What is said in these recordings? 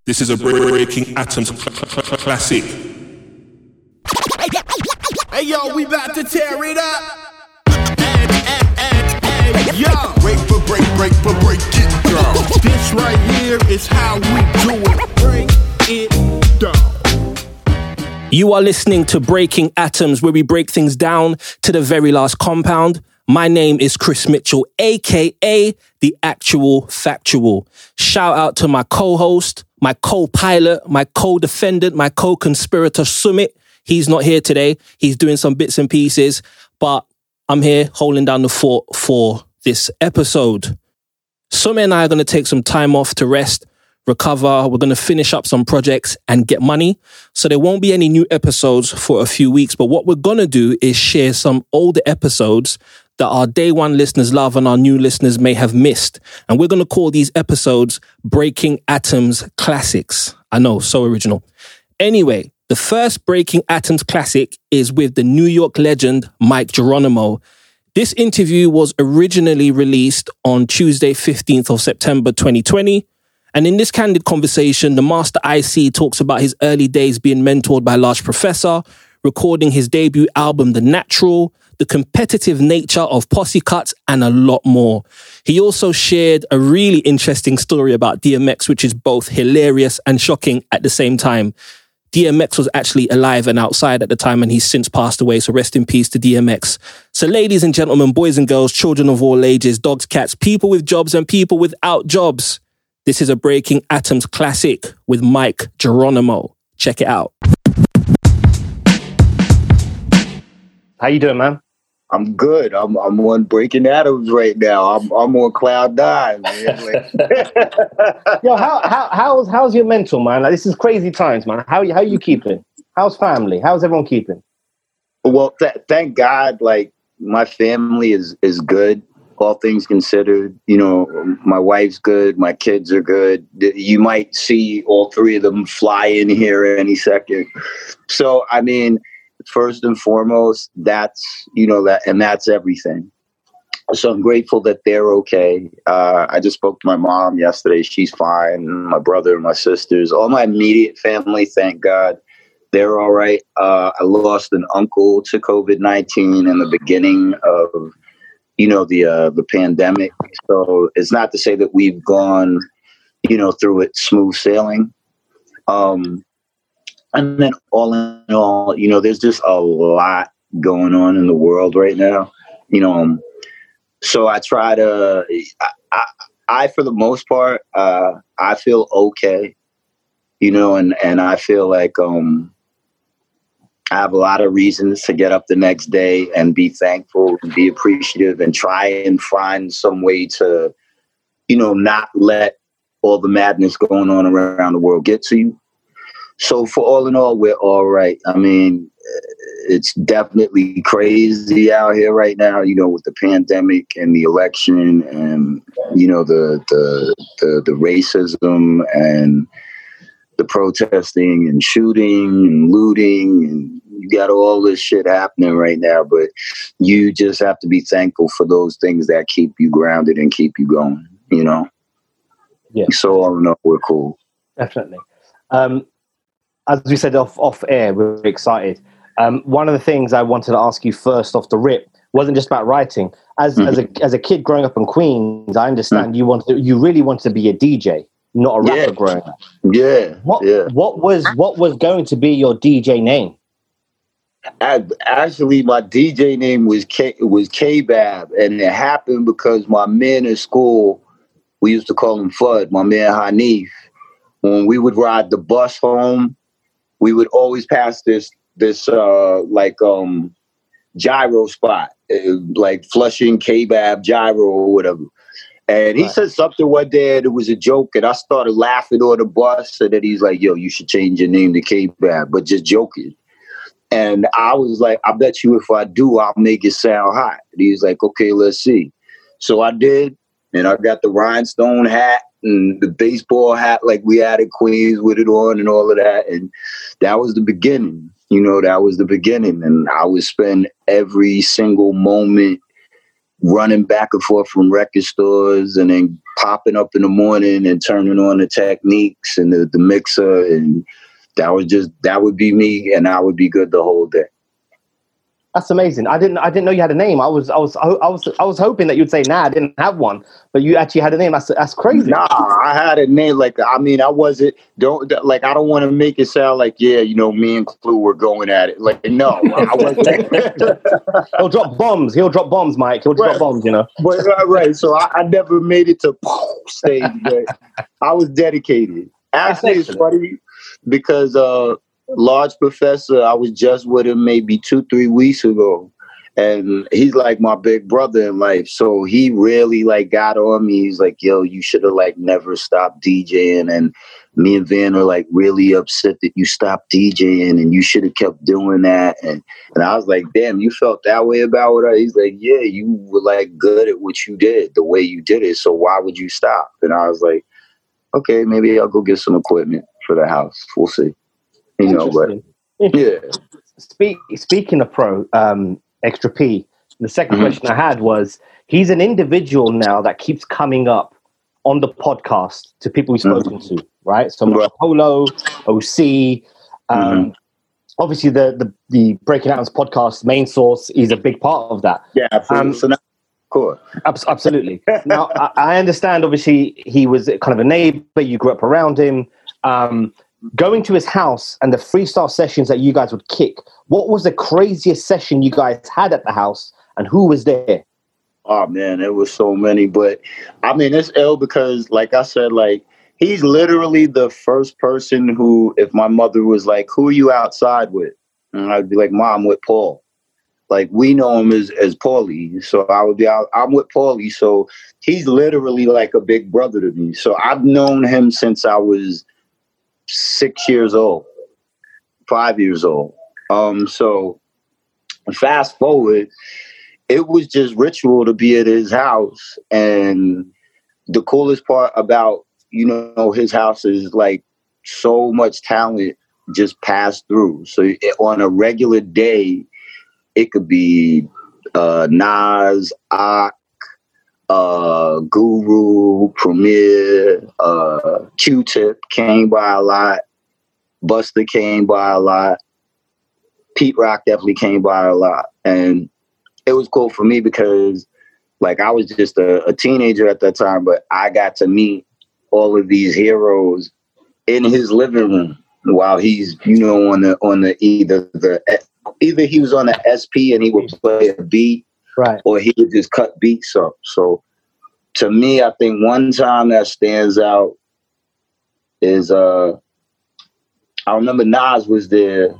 This is a Breaking Atoms classic. Hey yo, we about to tear it up. Hey, yo. Break for break it down. This right here is how we do it. Break it down. You are listening to Breaking Atoms, where we break things down to the very last compound. My name is Chris Mitchell, aka The Actual Factual. Shout out to my co-host, my co-pilot, my co-defendant, my co-conspirator, Sumit. He's not here today. He's doing some bits and pieces, but I'm here holding down the fort for this episode. Sumit and I are going to take some time off to rest, recover. We're going to finish up some projects and get money. So there won't be any new episodes for a few weeks. But what we're going to do is share some older episodes that our day one listeners love and our new listeners may have missed. And we're going to call these episodes Breaking Atoms Classics. I know, so original. Anyway, the first Breaking Atoms classic is with the New York legend Mike Geronimo. This interview was originally released on Tuesday, 15th of September, 2020. And in this candid conversation, the Master IC talks about his early days being mentored by Large Professor, recording his debut album, The Natural, the competitive nature of posse cuts, and a lot more. He also shared a really interesting story about DMX, which is both hilarious and shocking at the same time. DMX was actually alive and outside at the time, and he's since passed away, so rest in peace to DMX. So ladies and gentlemen, boys and girls, children of all ages, dogs, cats, people with jobs and people without jobs, this is a Breaking Atoms classic with Mike Geronimo. Check it out. How you doing, man? I'm good. I'm on Breaking Atoms right now. I'm on cloud nine, man. Yo, how's your mental, man? Like, this is crazy times, man. How you keeping? How's family? How's everyone keeping? Well, thank God. Like, my family is good. All things considered, you know, my wife's good. My kids are good. You might see all three of them fly in here any second. So, I mean, first and foremost, that's everything. So I'm grateful that they're okay. I just spoke to my mom yesterday. She's fine. My brother and my sisters, all my immediate family, thank God, they're all right. I lost an uncle to COVID-19 in the beginning of, the pandemic. So it's not to say that we've gone, through it smooth sailing. And then all in all, there's just a lot going on in the world right now, so I try to, I for the most part, I feel okay, and I feel like I have a lot of reasons to get up the next day and be thankful and be appreciative and try and find some way to, not let all the madness going on around the world get to you. So for all in all, we're all right. I mean, it's definitely crazy out here right now, with the pandemic and the election and, the racism and the protesting and shooting and looting, and you got all this shit happening right now, but you just have to be thankful for those things that keep you grounded and keep you going, Yeah. So all in all, we're cool. Definitely. As we said off air, we're excited. One of the things I wanted to ask you first off the rip wasn't just about writing. As a kid growing up in Queens, I understand you really wanted to be a DJ, not a rapper growing up. Yeah. What was going to be your DJ name? Actually, my DJ name was K-Bab, and it happened because my man in school, we used to call him Fudd, my man Hanif. When we would ride the bus home, we would always pass this gyro spot, like Flushing K-Bab gyro or whatever. And he said something one day and it was a joke, and I started laughing on the bus, and then he's like, yo, you should change your name to K-Bab, but just joking. And I was like, I bet you if I do, I'll make it sound hot. And he's like, okay, let's see. So I did, and I got the rhinestone hat and the baseball hat like we had in Queens with it on and all of that. And that was the beginning, that was the beginning. And I would spend every single moment running back and forth from record stores and then popping up in the morning and turning on the techniques and the mixer, and that would be me, and I would be good the whole day. That's amazing. I didn't know you had a name. I was hoping that you'd say, nah, I didn't have one, but you actually had a name. That's crazy. Nah, I had a name. I don't want to make it sound like, yeah, me and Clue were going at it. Like, no, I wasn't. He'll drop bombs, Mike. He'll drop bombs, But right. So I never made it to stage, but I was dedicated. Actually, it's funny because Large Professor, I was just with him maybe 2-3 weeks ago, and he's like my big brother in life. So he really got on me. He's like, yo, you should have never stopped DJing. And me and Van are really upset that you stopped DJing, and you should have kept doing that. And I was like, damn, you felt that way about it? He's like, yeah, you were good at what you did, the way you did it. So why would you stop? And I was like, okay, maybe I'll go get some equipment for the house. We'll see. But yeah. Speaking of Pro, Extra P, the second question I had was, he's an individual now that keeps coming up on the podcast to people we've spoken to, right? So Polo, OC, obviously the Breaking Atoms podcast main source is a big part of that. Yeah, absolutely. So now, cool. Absolutely. Now, I understand, obviously, he was kind of a neighbor, you grew up around him. Going to his house and the freestyle sessions that you guys would kick, what was the craziest session you guys had at the house, and who was there? Oh, man, there was so many. But, I mean, it's ill because, like I said, he's literally the first person who, if my mother was like, who are you outside with? And I'd be like, Mom, with Paul. We know him as Paulie. So I would be out, I'm with Paulie. So he's literally like a big brother to me. So I've known him since I was 6 years old, 5 years old. So fast forward, it was just ritual to be at his house. And the coolest part about, his house is so much talent just passed through. So on a regular day, it could be Nas, Ak, Guru, Premier, Q-Tip came by a lot. Buster came by a lot. Pete Rock definitely came by a lot. And it was cool for me because I was just a teenager at that time, but I got to meet all of these heroes in his living room while he's, on the either he was on the SP and he would play a beat, right, or he would just cut beats up. So to me, I think one time that stands out is I remember Nas was there.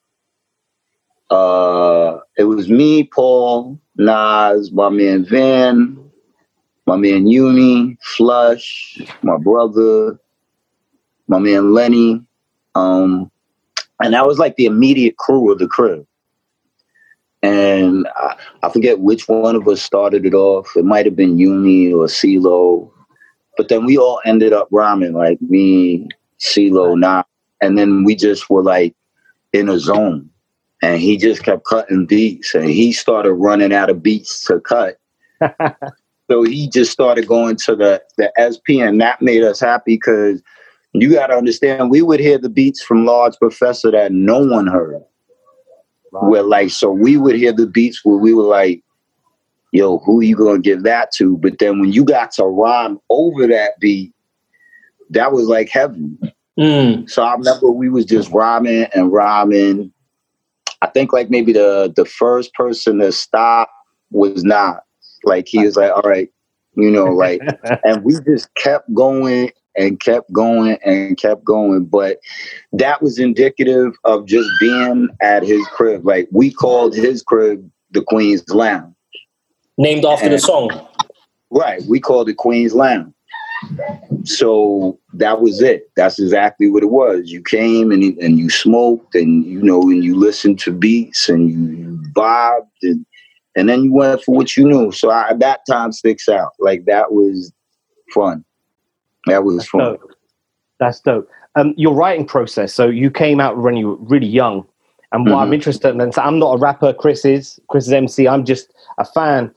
It was me, Paul, Nas, my man Van, my man Uni, Flush, my brother, my man Lenny. And that was the immediate crew of the crib. And I forget which one of us started it off. It might have been Uni or CeeLo. But then we all ended up rhyming, me, CeeLo, Nas. And then we just were in a zone. And he just kept cutting beats. And he started running out of beats to cut. So he just started going to the SP. And that made us happy because you got to understand, we would hear the beats from Large Professor that no one heard. Right. So we would hear the beats where we were like, yo, who you going to give that to? But then when you got to rhyme over that beat, that was heaven. So I remember we was just rhyming and rhyming. I think maybe the first person to stop was not. He was all right, and we just kept going and kept going and kept going. But that was indicative of just being at his crib. We called his crib the Queen's Lounge. Named after the song. Right. We called it Queen's Lounge. So that was it. That's exactly what it was. You came and you smoked and, and you listened to beats and you vibed and then you went for what you knew. So that time sticks out. That was fun. That was fun. Dope. That's dope. Your writing process. So you came out when you were really young. And what I'm interested in, so I'm not a rapper, Chris is MC. I'm just a fan.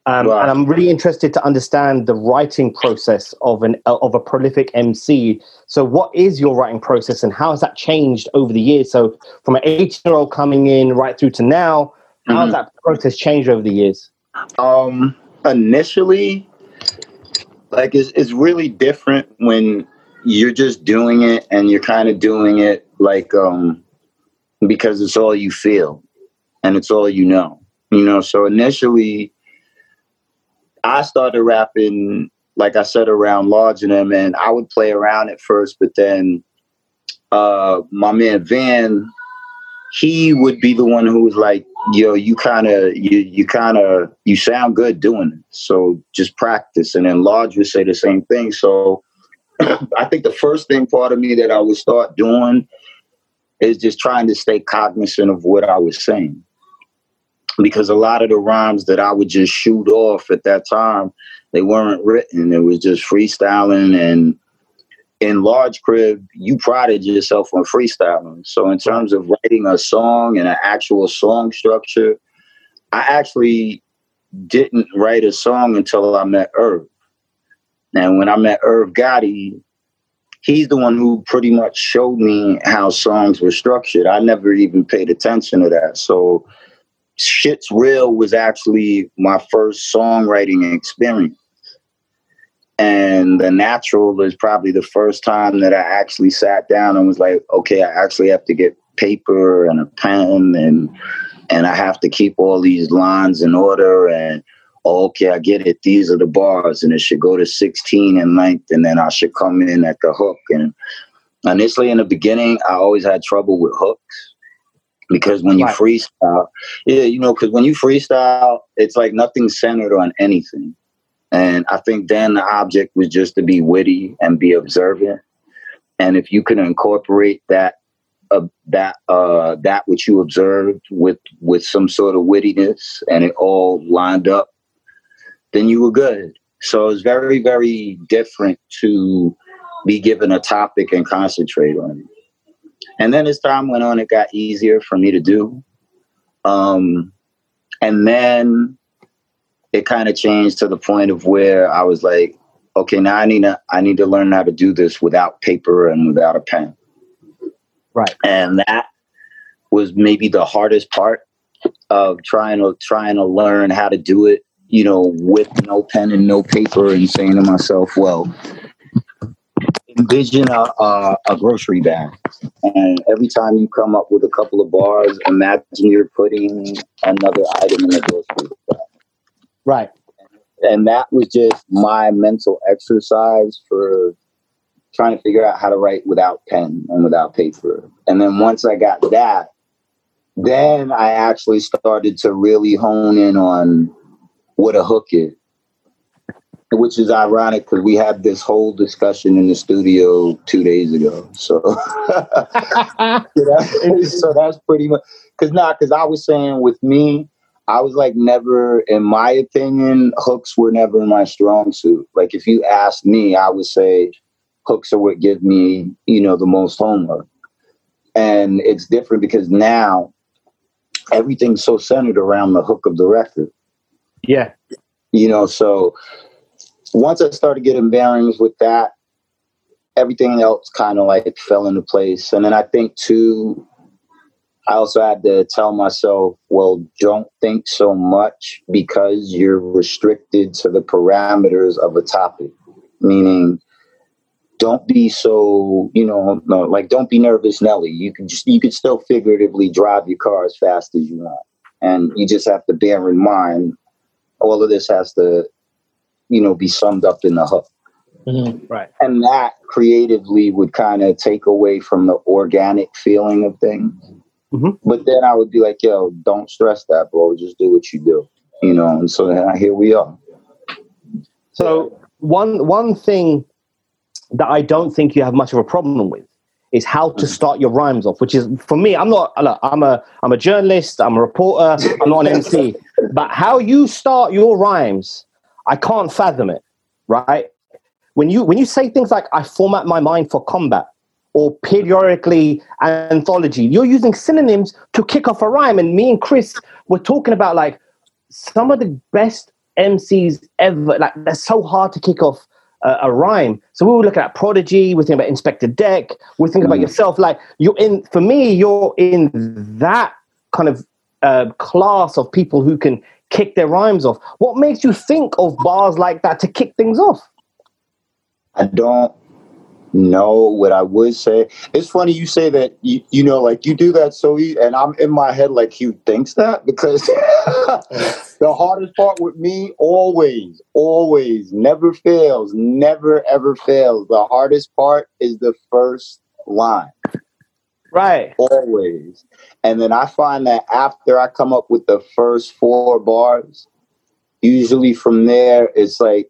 And I'm really interested to understand the writing process of a prolific MC. So what is your writing process and how has that changed over the years? So from an 18-year-old coming in right through to now, how has that process changed over the years? Initially, like it's really different when you're just doing it and you're kind of doing it like because it's all you feel and it's all you know. So initially I started rapping, like I said, around Large and them, and I would play around at first, but then my man Van, he would be the one who was like, yo, you sound good doing it, so just practice. And then Large would say the same thing. So I think the first thing part of me that I would start doing is just trying to stay cognizant of what I was saying. Because a lot of the rhymes that I would just shoot off at that time, they weren't written. It was just freestyling. And in Large Crib, you prided yourself on freestyling. So in terms of writing a song and an actual song structure, I actually didn't write a song until I met Irv. And when I met Irv Gotti, he's the one who pretty much showed me how songs were structured. I never even paid attention to that. So Shit's Real was actually my first songwriting experience. And The Natural is probably the first time that I actually sat down and was like, okay, I actually have to get paper and a pen and I have to keep all these lines in order. And okay, I get it. These are the bars and it should go to 16 in length and then I should come in at the hook. And initially in the beginning, I always had trouble with hooks. Because when you freestyle, because when you freestyle, it's like nothing's centered on anything. And I think then the object was just to be witty and be observant. And if you can incorporate that which you observed with some sort of wittiness and it all lined up, then you were good. So it's very, very different to be given a topic and concentrate on it. And then as time went on, it got easier for me to do. And then it kind of changed to the point of where I was like, okay, now I need to learn how to do this without paper and without a pen. Right. And that was maybe the hardest part of trying to learn how to do it, with no pen and no paper, and saying to myself, well, envision a grocery bag. And every time you come up with a couple of bars, imagine you're putting another item in the grocery bag. Right. And that was just my mental exercise for trying to figure out how to write without pen and without paper. And then once I got that, then I actually started to really hone in on what a hook is. Which is ironic because we had this whole discussion in the studio 2 days ago. So, so that's pretty much because I was saying with me, I was like never, in my opinion, hooks were never my strong suit. Like if you asked me, I would say hooks are what give me, the most homework. And it's different because now everything's so centered around the hook of the record. Yeah. So once I started getting bearings with that, everything else kind of like fell into place. And then I think too, I also had to tell myself, well, don't think so much because you're restricted to the parameters of a topic. Meaning, don't be so, don't be nervous Nelly. You can still figuratively drive your car as fast as you want. And you just have to bear in mind, all of this has to, be summed up in the hook. Mm-hmm. Right. And that creatively would kind of take away from the organic feeling of things. Mm-hmm. But then I would be like, yo, don't stress that, bro. Just do what you do, and so here we are. So one thing that I don't think you have much of a problem with is how to start your rhymes off, which is, for me, I'm a journalist, I'm a reporter, I'm not an MC, but how you start your rhymes, I can't fathom it, right? When you say things like, I format my mind for combat, or periodically anthology, you're using synonyms to kick off a rhyme. And me and Chris were talking about like some of the best MCs ever, like, that's so hard to kick off a rhyme. So we were looking at Prodigy, we're thinking about Inspector Deck, we're thinking about yourself. Like, for me, you're in that kind of class of people who can kick their rhymes off. What makes you think of bars like that to kick things off? I don't know. What I would say, it's funny you say that, you know, like, you do that so easy, and I'm in my head like, Hugh thinks that, because the hardest part with me always, never fails, never ever fails. The hardest part is the first line. Right. Always. And then I find that after I come up with the first 4 bars, usually from there, it's like,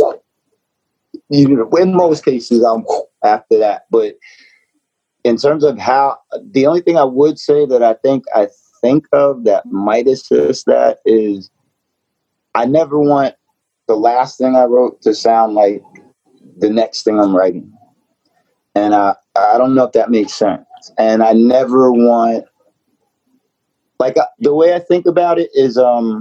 you know, in most cases, I'm after that. But in terms of how, the only thing I would say that I think of that might assist that is, I never want the last thing I wrote to sound like the next thing I'm writing. And I don't know if that makes sense. And I never want, like, the way I think about it is,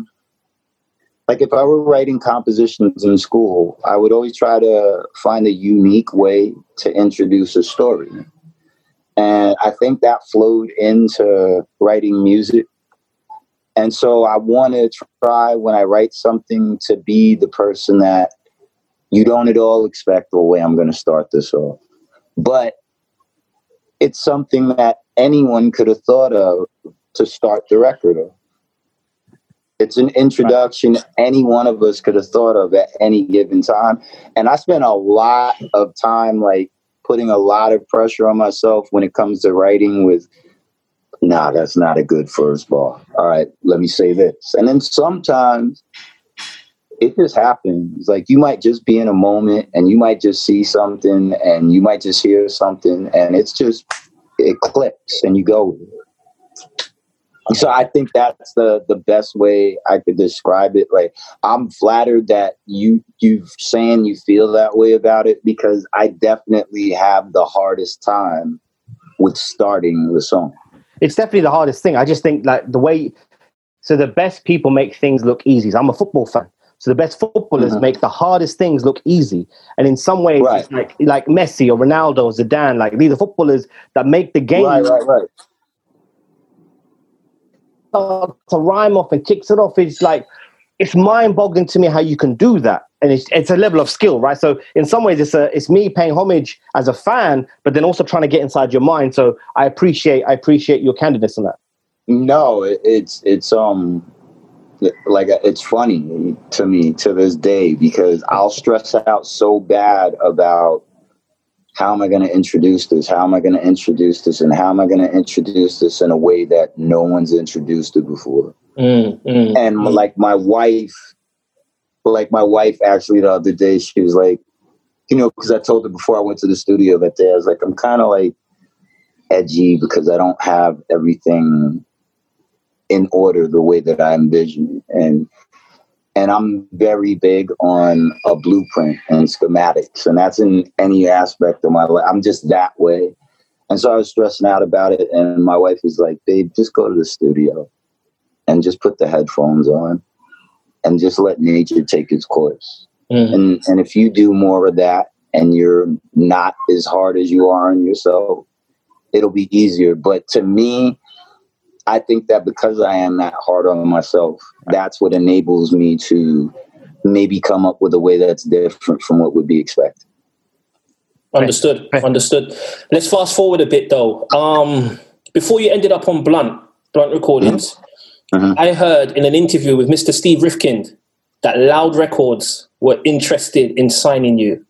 like, if I were writing compositions in school, I would always try to find a unique way to introduce a story. And I think that flowed into writing music. And so I want to try, when I write something, to be the person that you don't at all expect the way I'm going to start this off. But it's something that anyone could have thought of to start the record of. It's an introduction any one of us could have thought of at any given time. And I spent a lot of time, like, putting a lot of pressure on myself when it comes to writing with, nah, that's not a good first bar. All right, let me say this. And then sometimes it just happens. Like, you might just be in a moment and you might just see something and you might just hear something and it clicks and you go with it. So I think that's the best way I could describe it. Like, I'm flattered that you saying you feel that way about it, because I definitely have the hardest time with starting the song. It's definitely the hardest thing. I just think, like, so the best people make things look easy. I'm a football fan. So the best footballers make the hardest things look easy. And in some ways, right. It's like Messi or Ronaldo or Zidane, like, these are footballers that make the game. Right. To rhyme off and kicks it off. It's like, it's mind-boggling to me how you can do that. And it's a level of skill, right? So in some ways, it's me paying homage as a fan, but then also trying to get inside your mind. So I appreciate your candidness on that. No, it's like, it's funny to me to this day, because I'll stress out so bad about, how am I going to introduce this? How am I going to introduce this? And how am I going to introduce this in a way that no one's introduced it before? Like my wife actually the other day, she was like, you know, because I told her before I went to the studio that day, I was like, I'm kind of like edgy because I don't have everything in order the way that I envision it. And I'm very big on a blueprint and schematics, and that's in any aspect of my life. I'm just that way. And so I was stressing out about it, and my wife was like, babe, just go to the studio and just put the headphones on and just let nature take its course. And if you do more of that and you're not as hard as you are on yourself, it'll be easier. But to me, I think that because I am that hard on myself, that's what enables me to maybe come up with a way that's different from what would be expected. Understood. Let's fast forward a bit, though. Before you ended up on Blunt Recordings, I heard in an interview with Mr. Steve Rifkind that Loud Records were interested in signing you.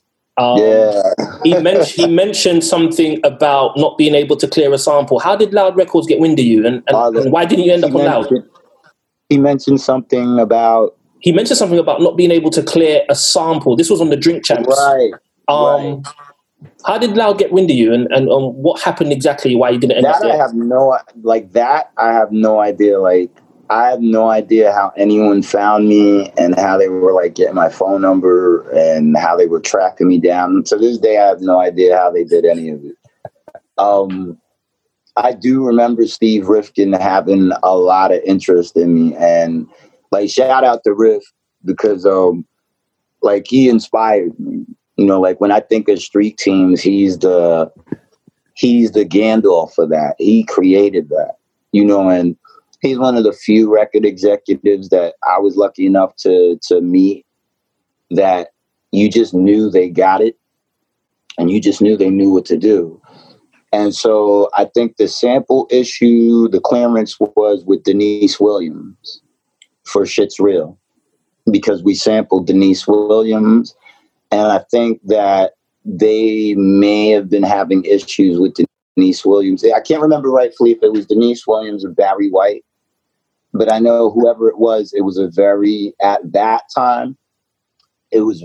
He mentioned something about not being able to clear a sample. How did Loud Records get wind of you, and why didn't you end up on Loud? He mentioned something about not being able to clear a sample. This was on the Drink Champs. Right. How did Loud get wind of you, and what happened exactly? Why you didn't end up there? I have no idea. Like, I have no idea how anyone found me and how they were, like, getting my phone number and how they were tracking me down. To this day, I have no idea how they did any of it. I do remember Steve Rifkin having a lot of interest in me, and, like, shout out to Riff, because like he inspired me. You know, like when I think of street teams, he's the Gandalf for that. He created that, you know, and he's one of the few record executives that I was lucky enough to meet that you just knew they got it and you just knew they knew what to do. And so I think the sample issue, the clearance was with Denise Williams for Shit's Real, because we sampled Denise Williams. And I think that they may have been having issues with Denise Williams. I can't remember rightfully if it was Denise Williams or Barry White, but I know whoever it was at that time, it was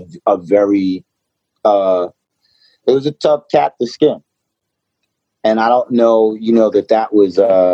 a tough cat to skin. And I don't know, you know, that was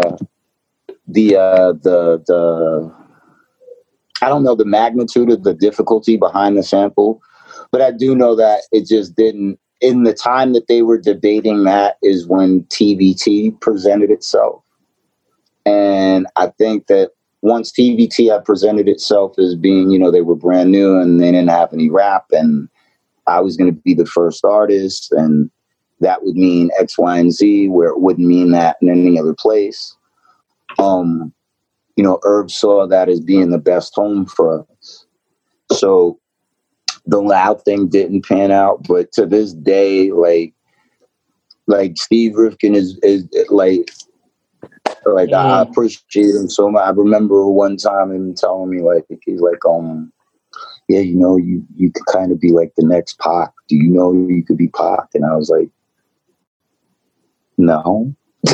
I don't know the magnitude of the difficulty behind the sample, but I do know that it just didn't, in the time that they were debating that is when TVT presented itself. And I think that once TVT had presented itself as being, you know, they were brand new and they didn't have any rap and I was going to be the first artist and that would mean X, Y, and Z, where it wouldn't mean that in any other place. You know, Herb saw that as being the best home for us. So the Loud thing didn't pan out, but to this day, like Steve Rifkin is like I appreciate him so much. I remember one time him telling me, like, he's like, yeah, you know, you could kind of be like the next Pac. Do you know you could be Pac? And I was like, no.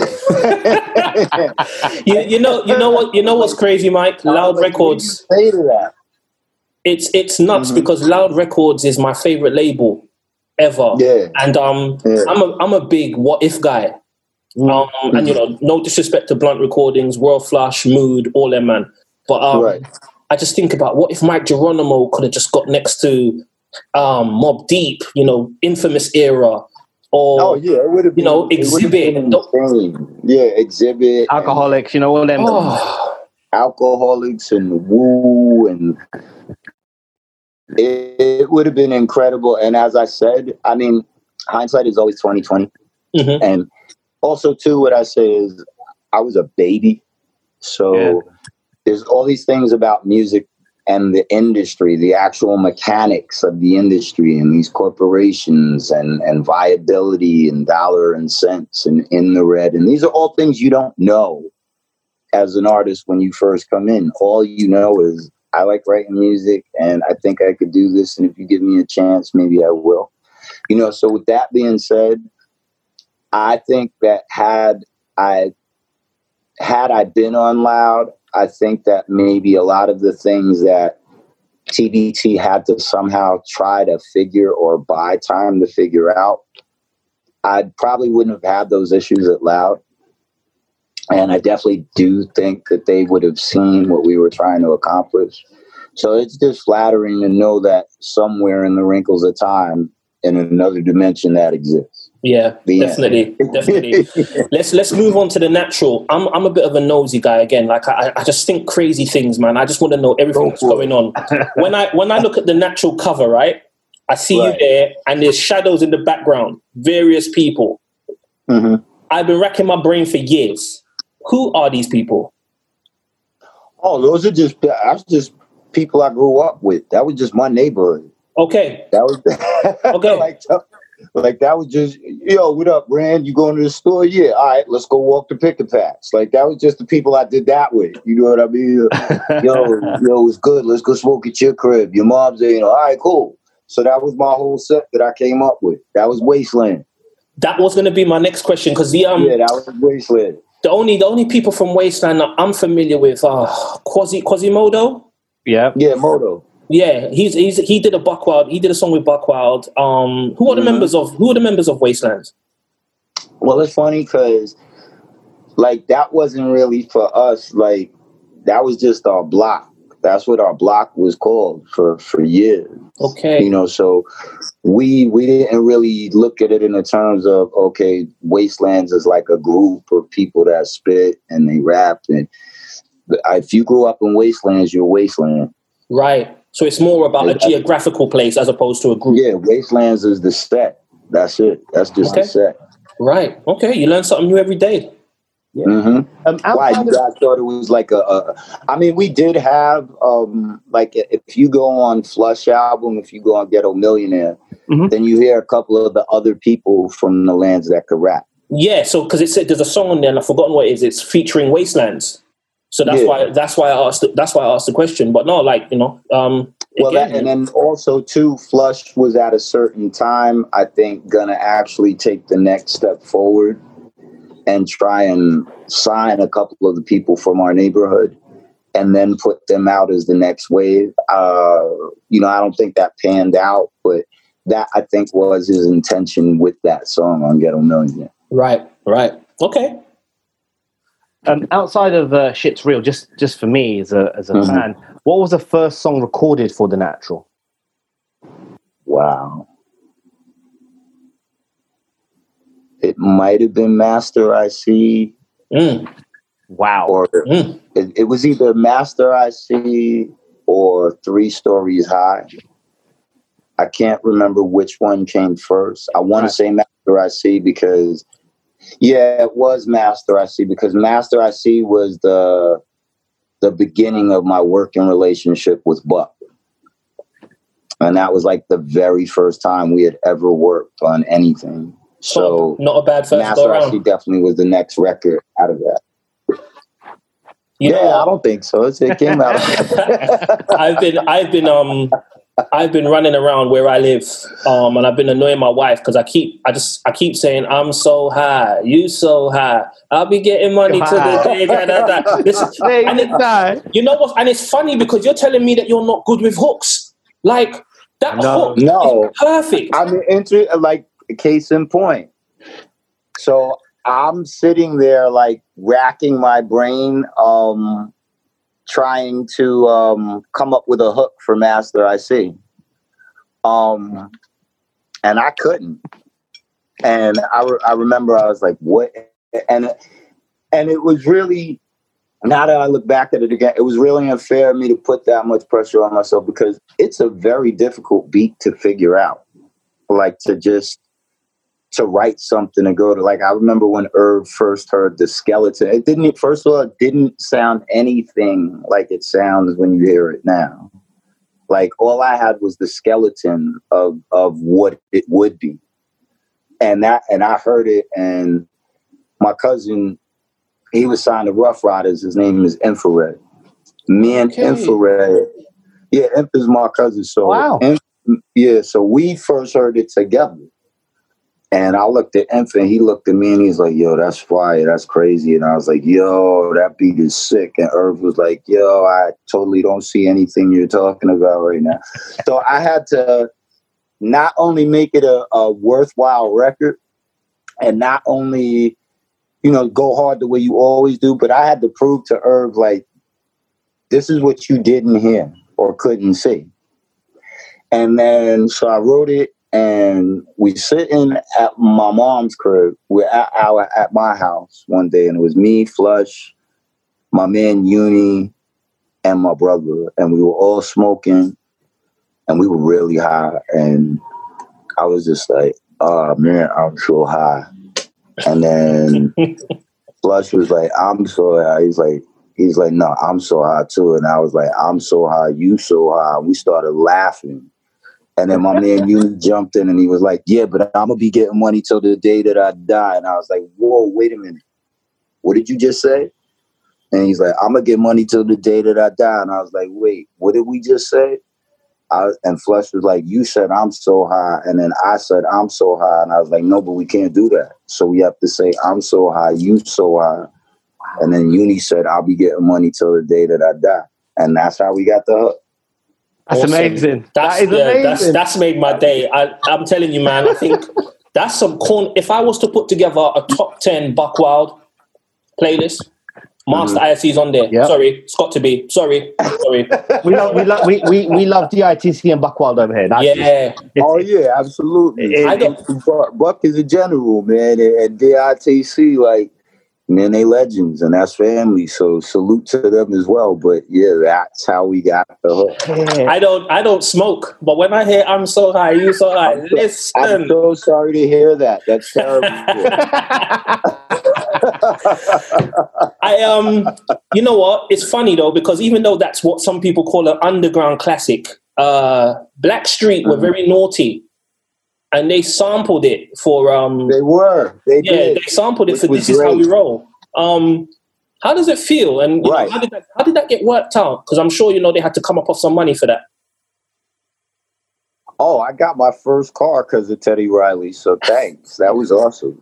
you know what's crazy, Mike? Loud Records. Say to that. It's nuts because Loud Records is my favorite label ever. Yeah. And I'm a big What If guy. And you know, no disrespect to Blunt Recordings, World Flush, Mood, all them, man. But right. I just think about what if Mike Geronimo could have just got next to Mobb Deep, you know, Infamous Era. Or, it would have been, you know, Exhibit. Exhibit. Alcoholics, you know, all them. Alcoholics and Woo, and it would have been incredible. And as I said, I mean, hindsight is always 20/20. And also, too, what I say is I was a baby. So there's all these things about music and the industry, the actual mechanics of the industry and these corporations and viability and dollar and cents and in the red. And these are all things you don't know as an artist when you first come in. All you know is I like writing music and I think I could do this. And if you give me a chance, maybe I will. You know, so with that being said, I think that had I been on Loud, I think that maybe a lot of the things that TVT had to somehow try to figure or buy time to figure out, I probably wouldn't have had those issues at Loud. And I definitely do think that they would have seen what we were trying to accomplish. So it's just flattering to know that somewhere in the wrinkles of time, in another dimension, that exists. Yeah, definitely. Let's move on to the natural. I'm a bit of a nosy guy again. Like I just think crazy things, man. I just want to know everything that's going on. When I look at the natural cover, right, I see you there, and there's shadows in the background, various people. I've been racking my brain for years. Who are these people? Oh, those are just people I grew up with. That was just my neighborhood. Okay. That was okay. Like that was just, yo, what up, Rand? You going to the store? Yeah, all right, let's go walk the pick and packs. Like that was just the people I did that with. You know what I mean? Yo, it's good. Let's go smoke at your crib. Your mom's there, you know, all right, cool. So that was my whole set that I came up with. That was Wasteland. That was going to be my next question because that was Wasteland. The only people from Wasteland that I'm familiar with are Quasimodo. Yeah, Modo. Yeah, he did a Buckwild. He did a song with Buckwild. Who are the members of Wasteland? Well, it's funny because like that wasn't really for us. Like that was just our block. That's what our block was called for years. Okay, you know, so we didn't really look at it in the terms of okay, Wastelands is like a group of people that spit and they rap. And if you grew up in Wastelands, you're Wasteland. Right. So it's more about a geographical place as opposed to a group. Yeah, Wastelands is the set. That's it. That's just the set. Right. Okay. You learn something new every day. Yeah. Mm-hmm. Why you guys thought it was like I mean, we did have like if you go on Flush album, if you go on Ghetto Millionaire, then you hear a couple of the other people from the lands that could rap. Yeah. So because it said there's a song on there, and I've forgotten what it is. It's featuring Wastelands. So that's why I asked the question. But no, like, you know, and then also too, Flush was at a certain time, I think, gonna actually take the next step forward and try and sign a couple of the people from our neighborhood and then put them out as the next wave. You know, I don't think that panned out, but that I think was his intention with that song on Ghetto Millionaire. Right. Okay. Outside of Shit's Real, just for me as a fan, what was the first song recorded for The Natural? Wow. It might have been Master I See. Wow. Or it was either Master I See or 3 Stories High. I can't remember which one came first. I want to say Master I See because, it was Master I See because Master I See was the beginning of my working relationship with Buck. And that was like the very first time we had ever worked on anything. So not a bad first Master go around. I See definitely was the next record out of that. I don't think so. It came out. I've been running around where I live, and I've been annoying my wife because I keep saying I'm so high, you so high. I'll be getting money to the day. Listen, you know what? And it's funny because you're telling me that you're not good with hooks. Like that hook is perfect. I mean, like case in point. So I'm sitting there like racking my brain, trying to come up with a hook for Master I See. And I couldn't. And I remember I was like, what? And it was really, now that I look back at it again, it was really unfair of me to put that much pressure on myself because it's a very difficult beat to figure out. Like to write something and go to, like, I remember when Irv first heard the skeleton, it didn't sound anything like it sounds when you hear it now. Like all I had was the skeleton of what it would be. And I heard it, and my cousin, he was signed to Rough Riders. His name is Infrared. Me and Infrared. Yeah, Inf is my cousin. So wow. So we first heard it together. And I looked at Inf and he looked at me and he's like, yo, that's fire. That's crazy. And I was like, yo, that beat is sick. And Irv was like, yo, I totally don't see anything you're talking about right now. So I had to not only make it a worthwhile record and not only, go hard the way you always do, but I had to prove to Irv, like, this is what you didn't hear or couldn't see. And then, so I wrote it. And we sitting at my mom's crib. We're at my house one day, and it was me, Flush, my man Uni, and my brother, and we were all smoking, and we were really high. And I was just like, "Oh man, I'm so high." And then Flush was like, "I'm so high." He's like, "No, I'm so high too." And I was like, "I'm so high, you so high." We started laughing. And then my man Uni jumped in and he was like, yeah, but I'm going to be getting money till the day that I die. And I was like, whoa, wait a minute. What did you just say? And he's like, I'm going to get money till the day that I die. And I was like, wait, what did we just say? And Flush was like, you said I'm so high. And then I said, I'm so high. And I was like, no, but we can't do that. So we have to say, I'm so high, you so high. And then Uni said, I'll be getting money till the day that I die. And that's how we got the hook. That's awesome. Amazing. That is amazing. That's made my day. I'm telling you, man, I think that's some corn. If I was to put together a top 10 Buck Wild playlist, Master IC's on there. Yep. Sorry, it's got to be. Sorry. we love DITC and Buck Wild over here. Yeah, absolutely. Buck is a general, man, and DITC, like, Man, they legends, and that's family. So salute to them as well. But yeah, that's how we got the hook. I don't smoke, but when I hear "I'm so high, you so high," listen. I'm so sorry to hear that. That's terrible. You know what? It's funny though, because even though that's what some people call an underground classic, Blackstreet were very naughty, and they sampled it for. They did. They sampled it Which for was "This Is How We Roll." How does it feel? And you know, how did that get worked out? Because I'm sure they had to come up with some money for that. Oh, I got my first car because of Teddy Riley. So thanks. That was awesome.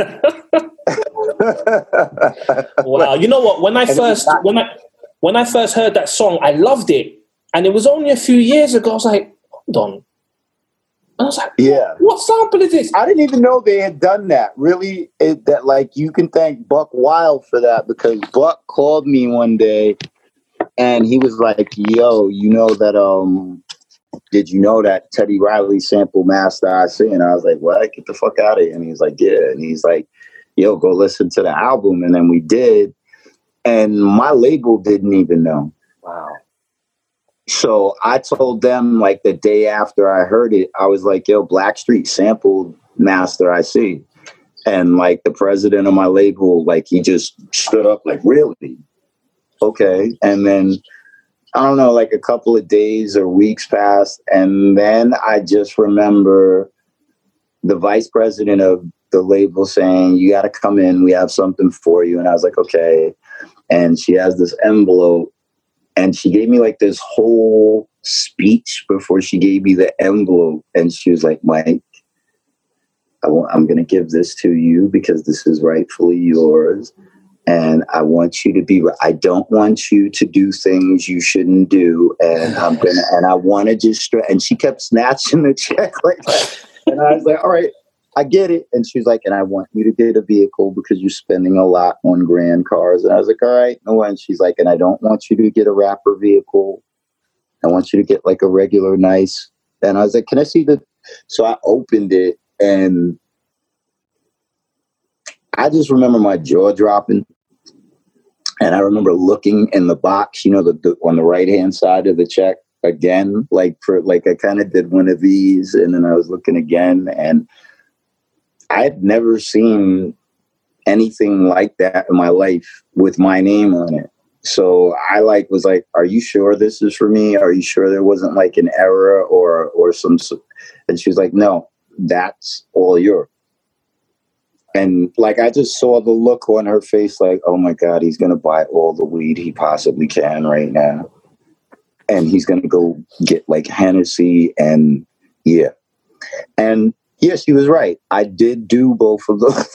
Wow. You know what? When I first heard that song, I loved it. And it was only a few years ago. I was like, hold on. And I was like, yeah. What sample is this? I didn't even know they had done that. Really, you can thank Buck Wild for that, because Buck called me one day and he was like, yo, you know that did you know that Teddy Riley sampled Master I.C.? And I was like, what? Get the fuck out of here. And he's like, yeah. And he's like, yo, go listen to the album. And then we did. And my label didn't even know. Wow. So I told them like the day after I heard it, I was like, yo, Blackstreet sampled Master I.C. And like the president of my label, like he just stood up like, really? Okay. And then I don't know, like a couple of days or weeks passed. And then I just remember the vice president of the label saying, you got to come in. We have something for you. And I was like, okay. And she has this envelope and she gave me like this whole speech before she gave me the envelope. And she was like, Mike, I'm going to give this to you because this is rightfully yours. And I want you to I don't want you to do things you shouldn't do. And I want to just, and she kept snatching the check like that. And I was like, all right, I get it. And she's like, and I want you to get a vehicle because you're spending a lot on grand cars. And I was like, all right. No. And she's like, and I don't want you to get a rapper vehicle. I want you to get like a regular nice. And I was like, can I see so I opened it and I just remember my jaw dropping. And I remember looking in the box, on the right-hand side of the check again, I kind of did one of these and then I was looking again and I had never seen anything like that in my life with my name on it. So I was like, are you sure this is for me? Are you sure there wasn't like an error or some, and she was like, no, that's all yours. And like, I just saw the look on her face, like, oh my God, he's going to buy all the weed he possibly can right now. And he's going to go get like Hennessy and yeah. And yeah, she was right. I did do both of those.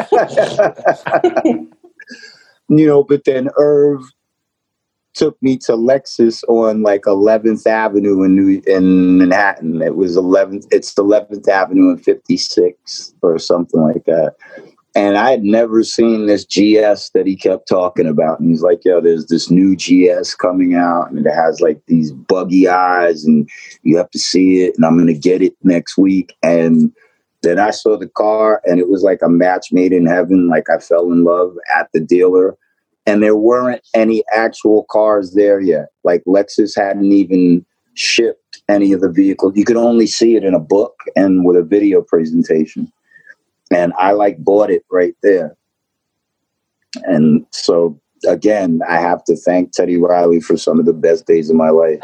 But then Irv took me to Lexus on like 11th Avenue in Manhattan. It's 11th Avenue and 56th or something like that. And I had never seen this GS that he kept talking about. And he's like, yo, there's this new GS coming out and it has like these buggy eyes and you have to see it. And I'm going to get it next week. And then I saw the car and it was like a match made in heaven. Like I fell in love at the dealer. And there weren't any actual cars there yet. Like Lexus hadn't even shipped any of the vehicles. You could only see it in a book and with a video presentation. And I bought it right there. And so again, I have to thank Teddy Riley for some of the best days of my life.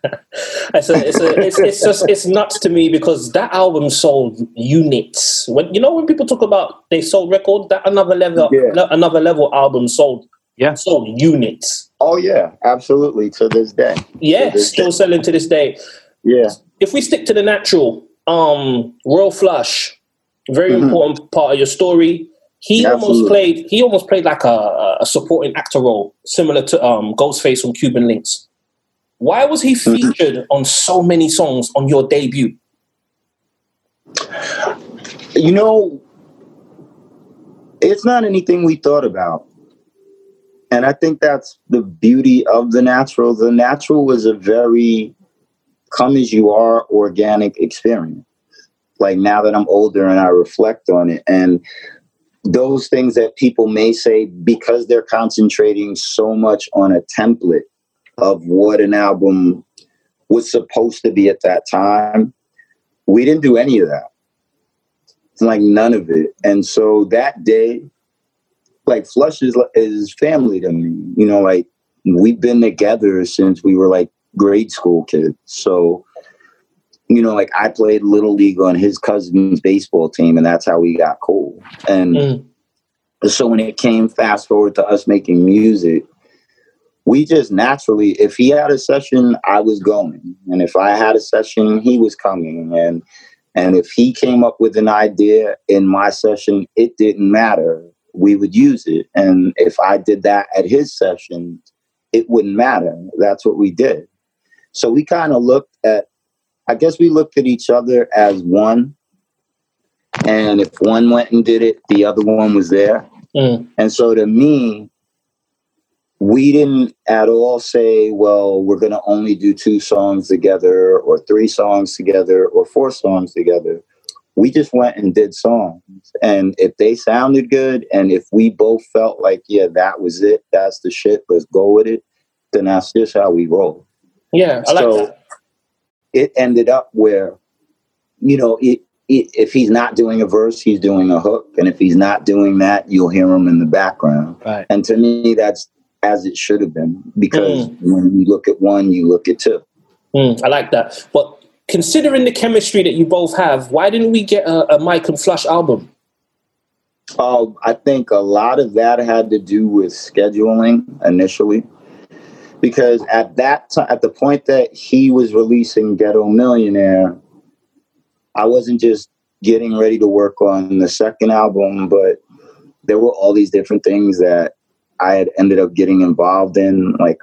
It's nuts to me because that album sold units. When people talk about they sold records, that another level album sold. Yeah, sold units. Oh yeah, absolutely. To this day. Yeah, still selling to this day. Yeah. If we stick to the natural, Royal Flush, very important part of your story. He almost played like a supporting actor role, similar to Ghostface from Cuban Links. Why was he featured on so many songs on your debut? It's not anything we thought about. And I think that's the beauty of The Natural. The Natural was a very come as you are organic experience. Like now that I'm older and I reflect on it, and those things that people may say because they're concentrating so much on a template of what an album was supposed to be at that time. We didn't do any of that. Like none of it. And so that day, like Flush is family to me. You know, like we've been together since we were like grade school kids. So, you know, like I played Little League on his cousin's baseball team, and that's how we got cool. And so when it came fast forward to us making music, we just naturally, if he had a session, I was going. And if I had a session, he was coming. And if he came up with an idea in my session, it didn't matter. We would use it. And if I did that at his session, it wouldn't matter. That's what we did. So we kind of looked at each other as one. And if one went and did it, the other one was there. And so to me, we didn't at all say, well, we're going to only do 2 songs together or 3 songs together or 4 songs together. We just went and did songs. And if they sounded good and if we both felt like, yeah, that was it, that's the shit, let's go with it, then that's just how we roll. Yeah, I like that. It ended up where, you know, if he's not doing a verse, he's doing a hook. And if he's not doing that, you'll hear him in the background. Right. And to me, that's as it should have been, because when you look at one, you look at 2. I like that. But considering the chemistry that you both have, why didn't we get a Mike and Flush album? I think a lot of that had to do with scheduling initially, because at that time, at the point that he was releasing Ghetto Millionaire, I wasn't just getting ready to work on the second album, but there were all these different things that I had ended up getting involved in. Like,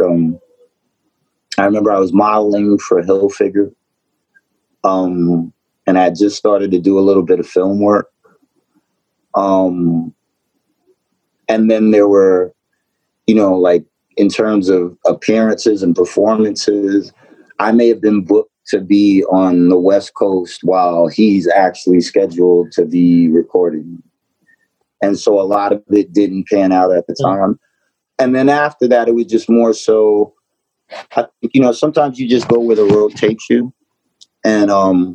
I remember I was modeling for Hilfiger. And I had just started to do a little bit of film work. And then there were, you know, like in terms of appearances and performances, I may have been booked to be on the West Coast while he's actually scheduled to be recording. And so a lot of it didn't pan out at the time. And then after that, it was just more so, I think, you know, sometimes you just go where the road takes you. And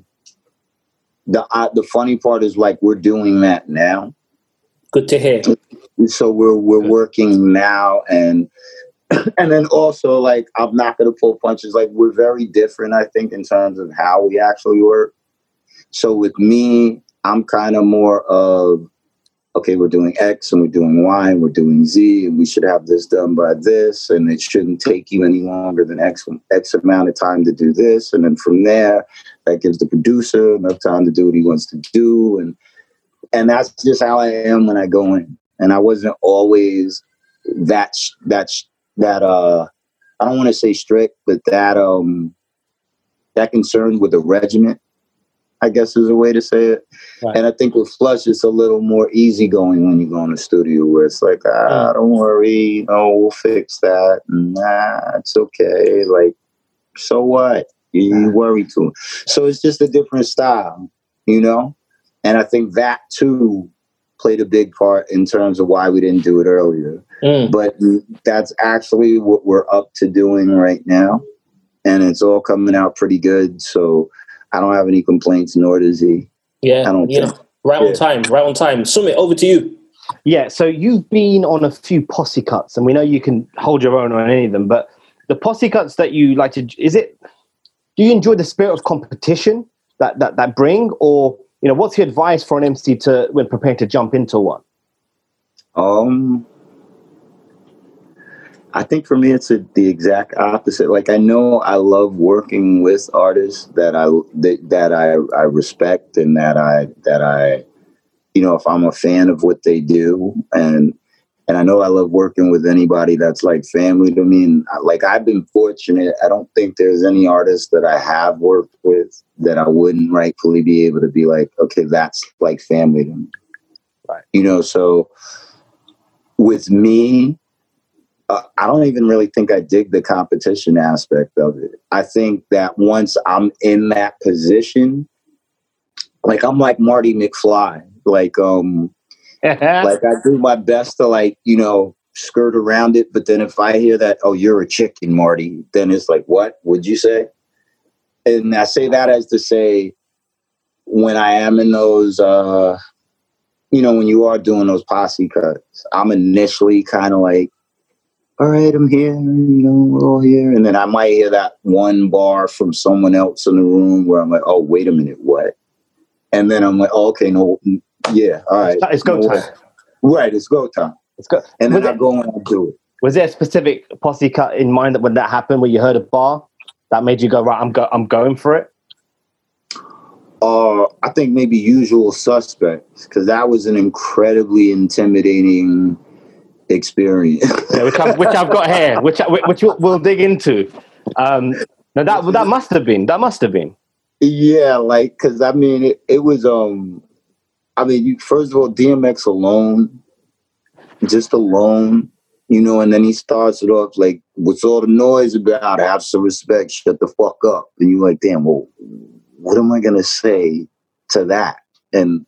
the funny part is, like, we're doing that now. Good to hear. So we're working now. And then also, like, I'm not going to pull punches. Like, we're very different, I think, in terms of how we actually work. So with me, I'm kind of more of, okay, we're doing X and we're doing Y and we're doing Z, and we should have this done by this, and it shouldn't take you any longer than X amount of time to do this. And then from there, that gives the producer enough time to do what he wants to do. And that's just how I am when I go in. And I wasn't always that I don't want to say strict, but that concerned with the regiment, I guess is a way to say it. Right. And I think with Flush, it's a little more easygoing when you go in the studio, where it's like, don't worry, we'll fix that. It's okay. Like, so what? You worry too much. So it's just a different style, you know? And I think that too played a big part in terms of why we didn't do it earlier. But that's actually what we're up to doing right now. And it's all coming out pretty good. So I don't have any complaints, nor does he. Yeah, on time. Sumit, over to you. Yeah, so you've been on a few posse cuts, and we know you can hold your own on any of them, but the posse cuts that you like to, do you enjoy the spirit of competition that bring, or, you know, what's your advice for an MC when preparing to jump into one? I think for me, it's the exact opposite. Like, I know I love working with artists that I respect, and that I, you know, if I'm a fan of what they do, and I know I love working with anybody that's like family to me. And like, I've been fortunate. I don't think there's any artist that I have worked with that I wouldn't rightfully be able to be like, okay, that's like family to me. Right. You know, so with me, I don't even really think I dig the competition aspect of it. I think that once I'm in that position, like, I'm like Marty McFly. Like, Like I do my best to like, skirt around it. But then if I hear that, oh, you're a chicken, Marty, then it's like, what would you say? And I say that as to say, when I am in those, when you are doing those posse cuts, I'm initially kind of like, all right, I'm here, we're all here. And then I might hear that one bar from someone else in the room where I'm like, oh, wait a minute, what? And then I'm like, oh, okay, no, yeah, all right. It's go time. Right, it's go time. It's go. And then I go and I do it. Was there a specific posse cut in mind that when that happened, where you heard a bar that made you go, right, I'm going for it? I think maybe Usual Suspects, because that was an incredibly intimidating experience. Yeah, which I've got here, which we'll dig into. No, that must have been. Yeah, like, because I mean, it was. First of all, DMX alone, just alone, and then he starts it off like, "What's all the noise about? Have some respect. Shut the fuck up." And you're like, "Damn, well, what am I gonna say to that?" And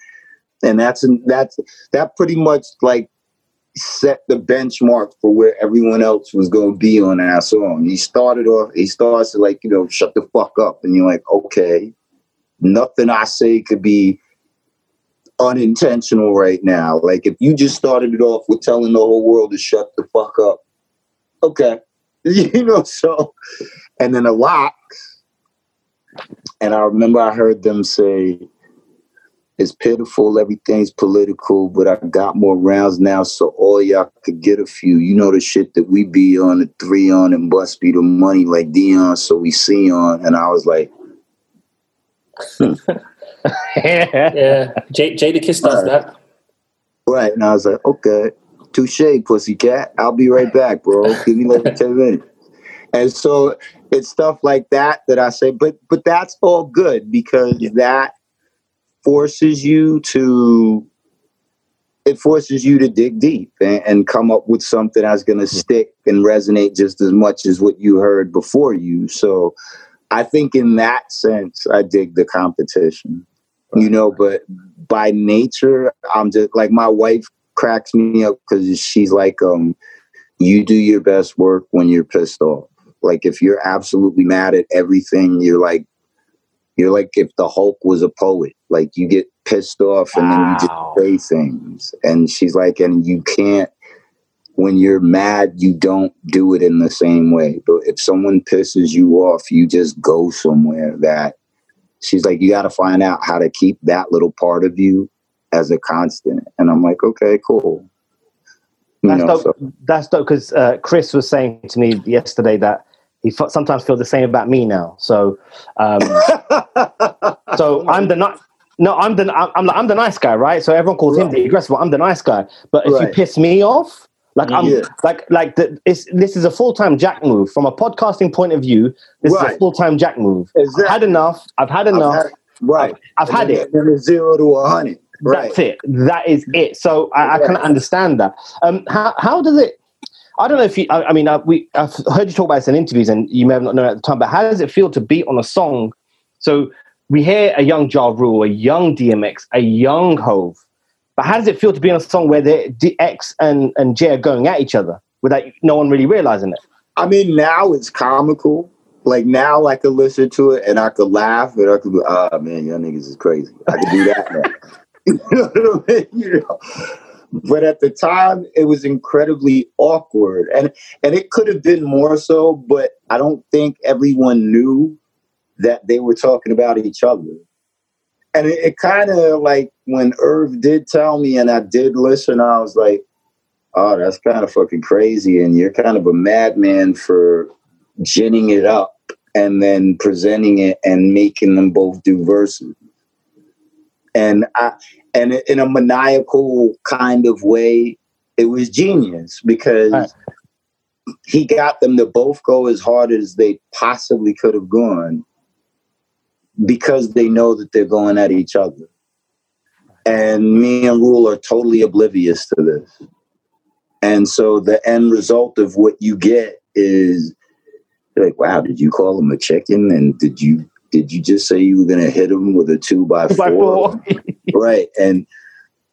that pretty much like set the benchmark for where everyone else was going to be on that song. He starts to like, shut the fuck up. And you're like, okay, nothing I say could be unintentional right now. Like if you just started it off with telling the whole world to shut the fuck up. Okay. So, and then the Locks. And I remember I heard them say, it's pitiful, everything's political, but I got more rounds now, so all y'all could get a few. The shit that we be on, the 3 on, and bust be the money like Dion, so we see on. And I was like, Yeah, Jadakiss does that. Right, and I was like, okay, touche, pussycat. I'll be right back, bro. Give me like 10 minutes. And so it's stuff like that I say, but that's all good because that forces you to dig deep and come up with something that's going to stick and resonate just as much as what you heard before you. So I think in that sense, I dig the competition, but by nature, I'm just like, my wife cracks me up because she's like, you do your best work when you're pissed off. Like if you're absolutely mad at everything, you're like if the Hulk was a poet, like you get pissed off and then you just say things. And she's like, and you can't, when you're mad, you don't do it in the same way. But if someone pisses you off, you just go somewhere that she's like, you got to find out how to keep that little part of you as a constant. And I'm like, okay, cool. That's dope because Chris was saying to me yesterday that he sometimes feels the same about me now. So, so I'm the nice guy, right? So everyone calls him the aggressive. I'm the nice guy. But if you piss me off, like this is a full-time Jack move from a podcasting point of view. This is a full-time Jack move. Exactly. I've had enough. I've had it. From 0 to 100. Right. That's it. That is it. So I can understand that. How does it? I don't know if you. I've heard you talk about this in interviews, and you may have not known at the time. But how does it feel to be on a song? So we hear a young Ja Rule, a young DMX, a young Hove. But how does it feel to be on a song where the X and J are going at each other without no one really realizing it? I mean, now it's comical. Like now I could listen to it and I could laugh and I could be, oh man, y'all niggas is crazy. I could do that now. You know what I mean? But at the time, it was incredibly awkward, and it could have been more so. But I don't think everyone knew that they were talking about each other. And it kind of like when Irv did tell me, and I did listen, I was like, "Oh, that's kind of fucking crazy." And you're kind of a madman for ginning it up and then presenting it and making them both do verses. And in a maniacal kind of way, it was genius because he got them to both go as hard as they possibly could have gone because they know that they're going at each other. And me and Rule are totally oblivious to this. And so the end result of what you get is like, wow, did you call him a chicken? And did you just say you were going to hit him with a 2x4? Right. And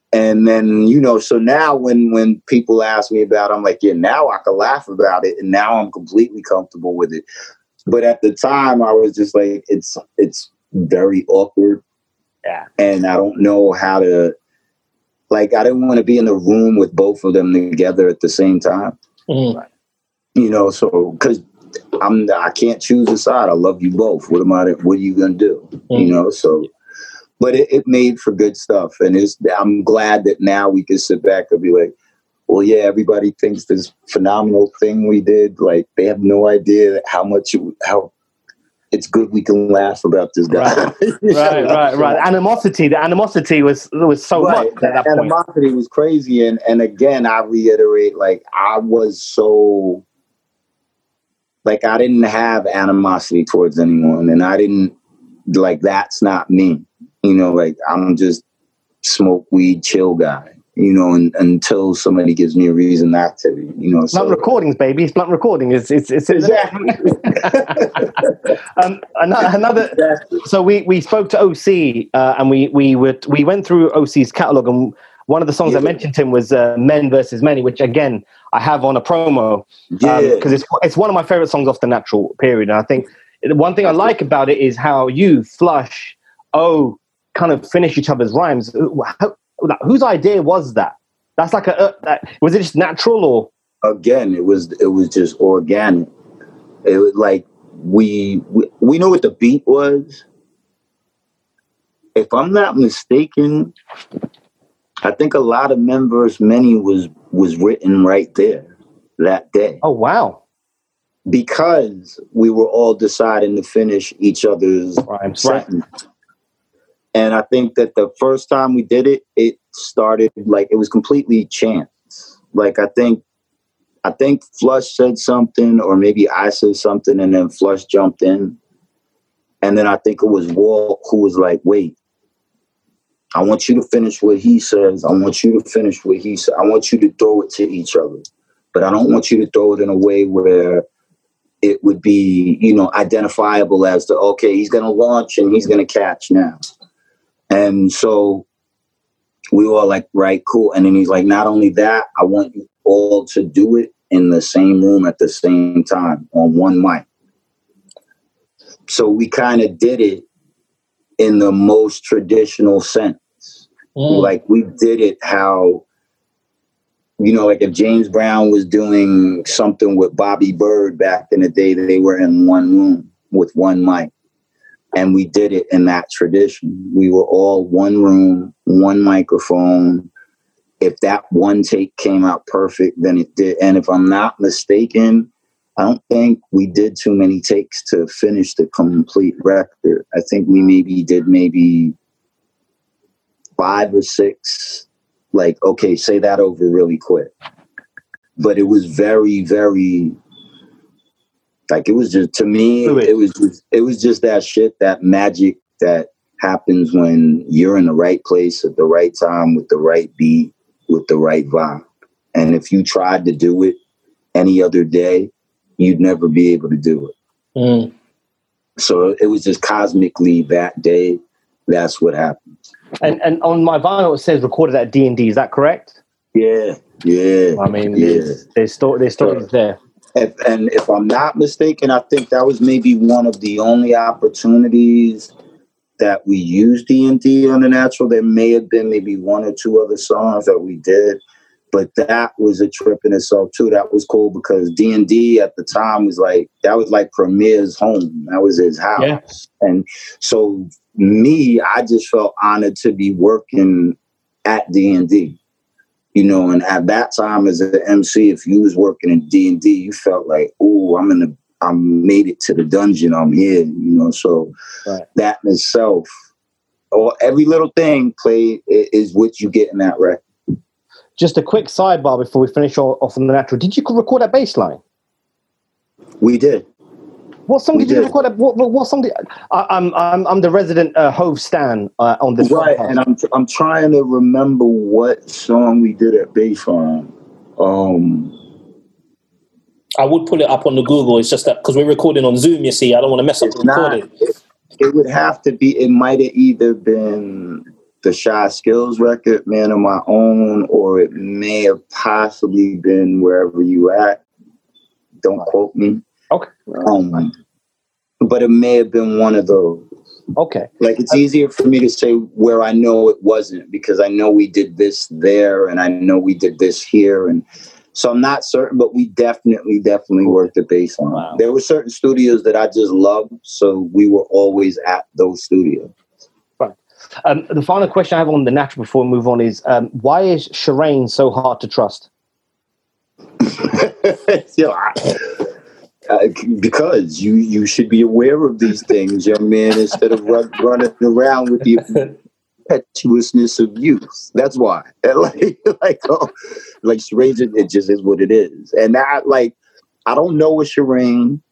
And then, you know, so now when people ask me about it, I'm like, yeah, now I can laugh about it. And now I'm completely comfortable with it. But at the time I was just like, it's very awkward. Yeah. And I don't know how to, like, I didn't want to be in the room with both of them together at the same time. Mm. You know, so, cause I can't choose a side. I love you both. What are you going to do? Mm. You know, so, but it made for good stuff. And I'm glad that now we can sit back and be like, well, yeah, everybody thinks this phenomenal thing we did. Like, they have no idea how it's good we can laugh about this guy. Right. The animosity was so much at that point. Animosity was crazy. And again, I reiterate, like, I was so, like, I didn't have animosity towards anyone. And I didn't, like, that's not me. You know, like, I'm just smoke weed, chill guy, you know, until somebody gives me a reason not to be, you know. Blunt recordings, baby. It's blunt recording. It's exactly. Another. So we spoke to OC, and we went through OC's catalog, and one of the songs I mentioned to him was "Men versus Many," which again I have on a promo because it's one of my favorite songs off the Natural period. And I think the one thing I like about it is how you, Flush, kind of finish each other's rhymes. Whose idea was that? That's like was it just natural, or? Again, it was just organic. It was like we knew what the beat was. If I'm not mistaken, I think a lot of members, Many was written right there that day. Oh wow! Because we were all deciding to finish each other's rhymes. Right. And I think that the first time we did it, it started like it was completely chance. Like I think Flush said something, or maybe I said something, and then Flush jumped in. And then I think it was Walt who was like, wait, I want you to finish what he says. I want you to finish what he said. I want you to throw it to each other. But I don't want you to throw it in a way where it would be, you know, identifiable as to, okay, he's going to launch and he's going to catch now. And so we were all like, right, cool. And then he's like, not only that, I want you all to do it in the same room at the same time on one mic. So we kind of did it in the most traditional sense. Like we did it how, you know, like if James Brown was doing something with Bobby Bird back in the day, they were in one room with one mic. And we did it in that tradition. We were all one room, one microphone. If that one take came out perfect, then it did. And if I'm not mistaken, I don't think we did too many takes to finish the complete record. I think we did 5 or 6. Like, okay, say that over really quick. But it was very, very, like, it was just, to me, it was just that shit, that magic that happens when you're in the right place at the right time with the right beat, with the right vibe. And if you tried to do it any other day, you'd never be able to do it. So it was just cosmically that day. That's what happened. And on my vinyl, it says recorded at D&D. Is that correct? Yeah. I mean, there's stories there. And if I'm not mistaken, I think that was maybe one of the only opportunities that we used D&D on the Natural. There may have been maybe 1 or 2 other songs that we did, but that was a trip in itself too. That was cool because D&D at the time was like Premier's home. That was his house. Yeah. And so I just felt honored to be working at D&D. You know, and at that time as an MC, if you was working in D&D, you felt like, oh, I made it to the dungeon. I'm here, you know. So that in itself, or every little thing played is what you get in that record. Just a quick sidebar before we finish off on the Natural. Did you record that bass line? We did. What song did you record? What song did I'm the resident Hove stan on this right, podcast. And I'm trying to remember what song we did at Bassline. I would pull it up on the Google. It's just that because we're recording on Zoom, you see, I don't want to mess up the recording. It would have to be. It might have either been the Shy Skills record, Man on My Own, or it may have possibly been Wherever You At. Don't quote me. Okay. But it may have been one of those. Okay. Like, it's easier for me to say where I know it wasn't, because I know we did this there and I know we did this here. And so I'm not certain, but we definitely worked the bass line. Wow. There were certain studios that I just loved, so we were always at those studios. Right. The final question I have on The Natural before we move on is, why is Shireen so hard to trust? Because you should be aware of these things, young man, instead of running around with the impetuousness of youth. That's why. Like Shireen, it just is what it is. And I don't know a Shireen.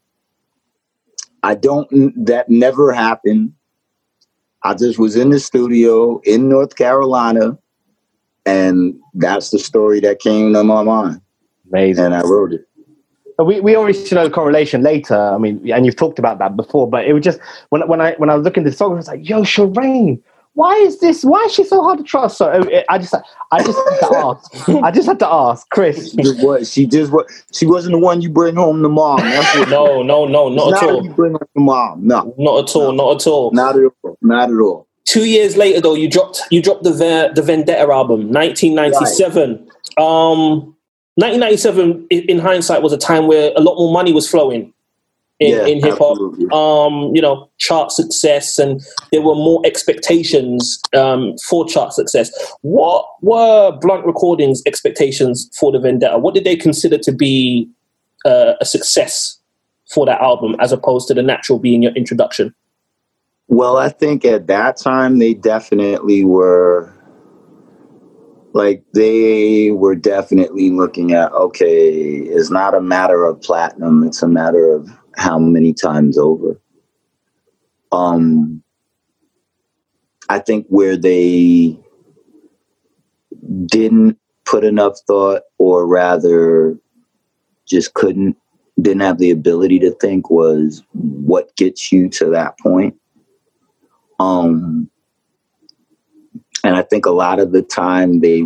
That never happened. I just was in the studio in North Carolina, and that's the story that came to my mind. Amazing. And I wrote it. We always know the correlation later. I mean, and you've talked about that before, but it was just when I was looking at the song, I was like, "Yo, Shireen, why is she so hard to trust?" So I just had to ask. I just had to ask, Chris. She wasn't the one you bring home to mom. No, not at all. You bring home to mom. No, not at all. Not at all. 2 years later, though, you dropped the Vendetta album, 1997. Right. 1997, in hindsight, was a time where a lot more money was flowing in hip hop. Chart success, and there were more expectations for chart success. What were Blunt Recordings' expectations for the Vendetta? What did they consider to be a success for that album, as opposed to The Natural being your introduction? Well, I think at that time they definitely were. Like, they were definitely looking at, okay, it's not a matter of platinum, it's a matter of how many times over. I think where they didn't put enough thought, or rather just didn't have the ability to think, was what gets you to that point. And I think a lot of the time they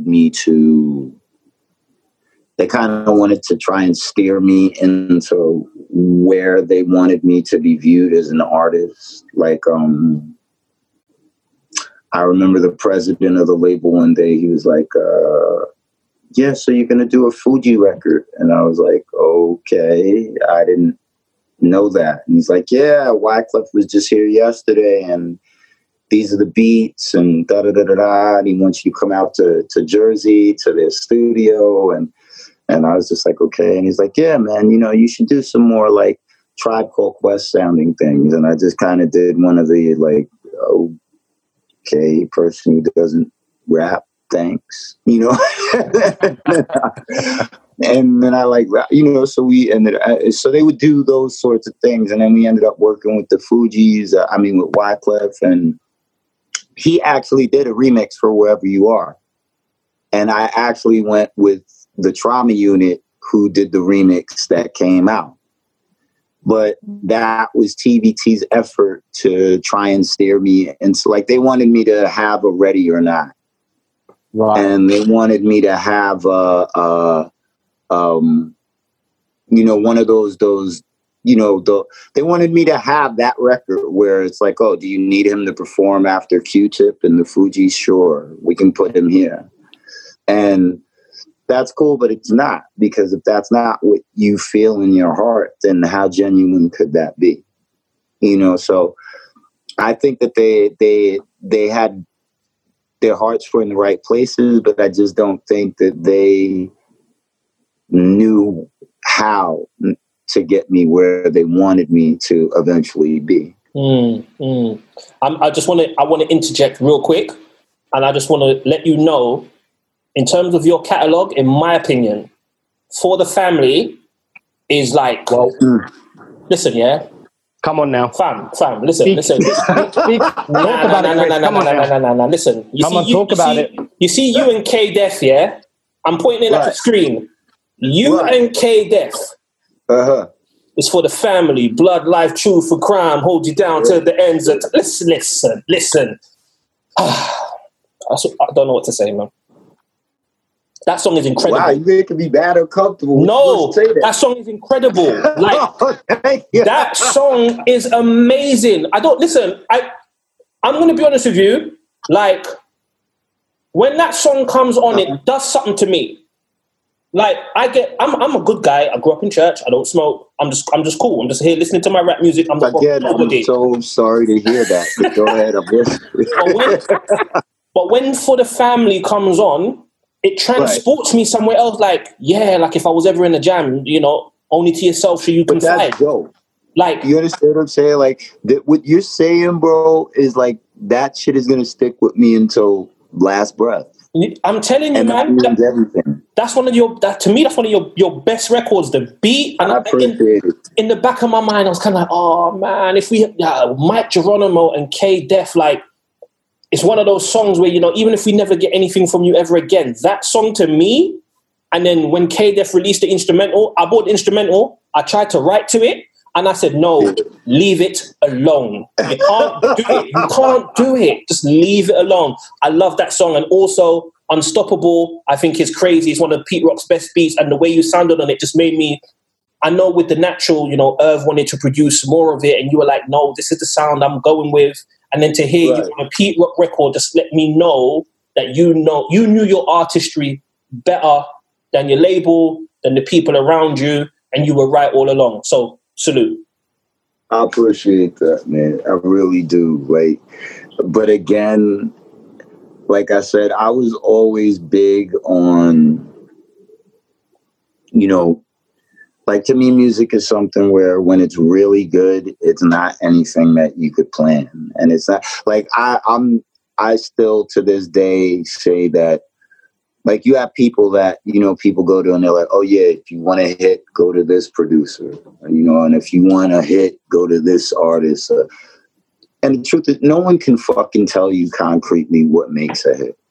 kind of wanted to try and steer me into where they wanted me to be viewed as an artist. Like, I remember the president of the label one day, he was like, yeah, so you're going to do a Fuji record. And I was like, okay, I didn't know that. And he's like, yeah, Wyclef was just here yesterday, and these are the beats, and da-da-da-da-da, and he wants you to come out to Jersey, to their studio, and I was just like, okay. And he's like, yeah, man, you should do some more, like, Tribe Called Quest sounding things. And I just kind of did one of the, like, okay, person who doesn't rap, thanks, And then I so we ended so they would do those sorts of things, and then we ended up working with the Fugees, with Wyclef, and he actually did a remix for Wherever You Are. And I actually went with the Trauma Unit, who did the remix that came out. But that was TBT's effort to try and steer me. And so, like, they wanted me to have a Ready or Not. Right. And they wanted me to have one of those, they wanted me to have that record where it's like, oh, do you need him to perform after Q-Tip and the Fugees? Sure, we can put him here. And that's cool, but it's not, because if that's not what you feel in your heart, then how genuine could that be? So I think that they had their hearts were in the right places, but I just don't think that they knew how to get me where they wanted me to eventually be. I want to interject real quick, and I just want to let you know, in terms of your catalog, in my opinion, For the Family is like, listen, yeah. Come on now, fam. Listen. Talk about it. Listen, talk about it. You see, you and K Def, yeah. I'm pointing it at the screen. You and K Def. It's for the family. Blood, life, truth, for crime. Hold you down to the ends. Listen. I don't know what to say, man. That song is incredible. Wow, you making me bad or comfortable. No, that song is incredible. Like, that song is amazing. I'm going to be honest with you. Like, when that song comes on, it does something to me. Like, I'm a good guy. I grew up in church. I don't smoke. I'm just cool. I'm just here listening to my rap music. I'm so sorry to hear that. But go ahead. I'm listening. But when For the Family comes on, it transports me somewhere else. Like, yeah, like if I was ever in a jam, you know, only to yourself so you can fight. That's dope. Like, you understand what I'm saying? Like, what you're saying, bro, is like that shit is gonna stick with me until last breath. I'm telling you, man. That's one of your. To me, that's one of your best records. The beat, and I appreciate it. In the back of my mind, I was kind of like, oh man, if we Mike Geronimo and K Def, like, it's one of those songs where, you know, even if we never get anything from you ever again, that song to me. And then when K Def released the instrumental, I bought the instrumental. I tried to write to it, and I said, no, leave it alone. You can't do it. You can't do it. Just leave it alone. I love that song. And also, Unstoppable, I think is crazy. It's one of Pete Rock's best beats. And the way you sounded on it just made me, I know with the natural, you know, Irv wanted to produce more of it. And you were like, no, this is the sound I'm going with. And then to hear you on a Pete Rock record just let me know that you knew your artistry better than your label, than the people around you. And you were right all along. So, salute. I appreciate that, man. I really do. Like, but again, like I said, I was always big on, you know, like, to me, music is something where when it's really good, it's not anything that you could plan. And it's not like I still to this day say that, like, you have people that, you know, people go to and they're like, oh yeah, if you want a hit, go to this producer, you know, and if you want a hit, go to this artist. And the truth is, no one can fucking tell you concretely what makes a hit.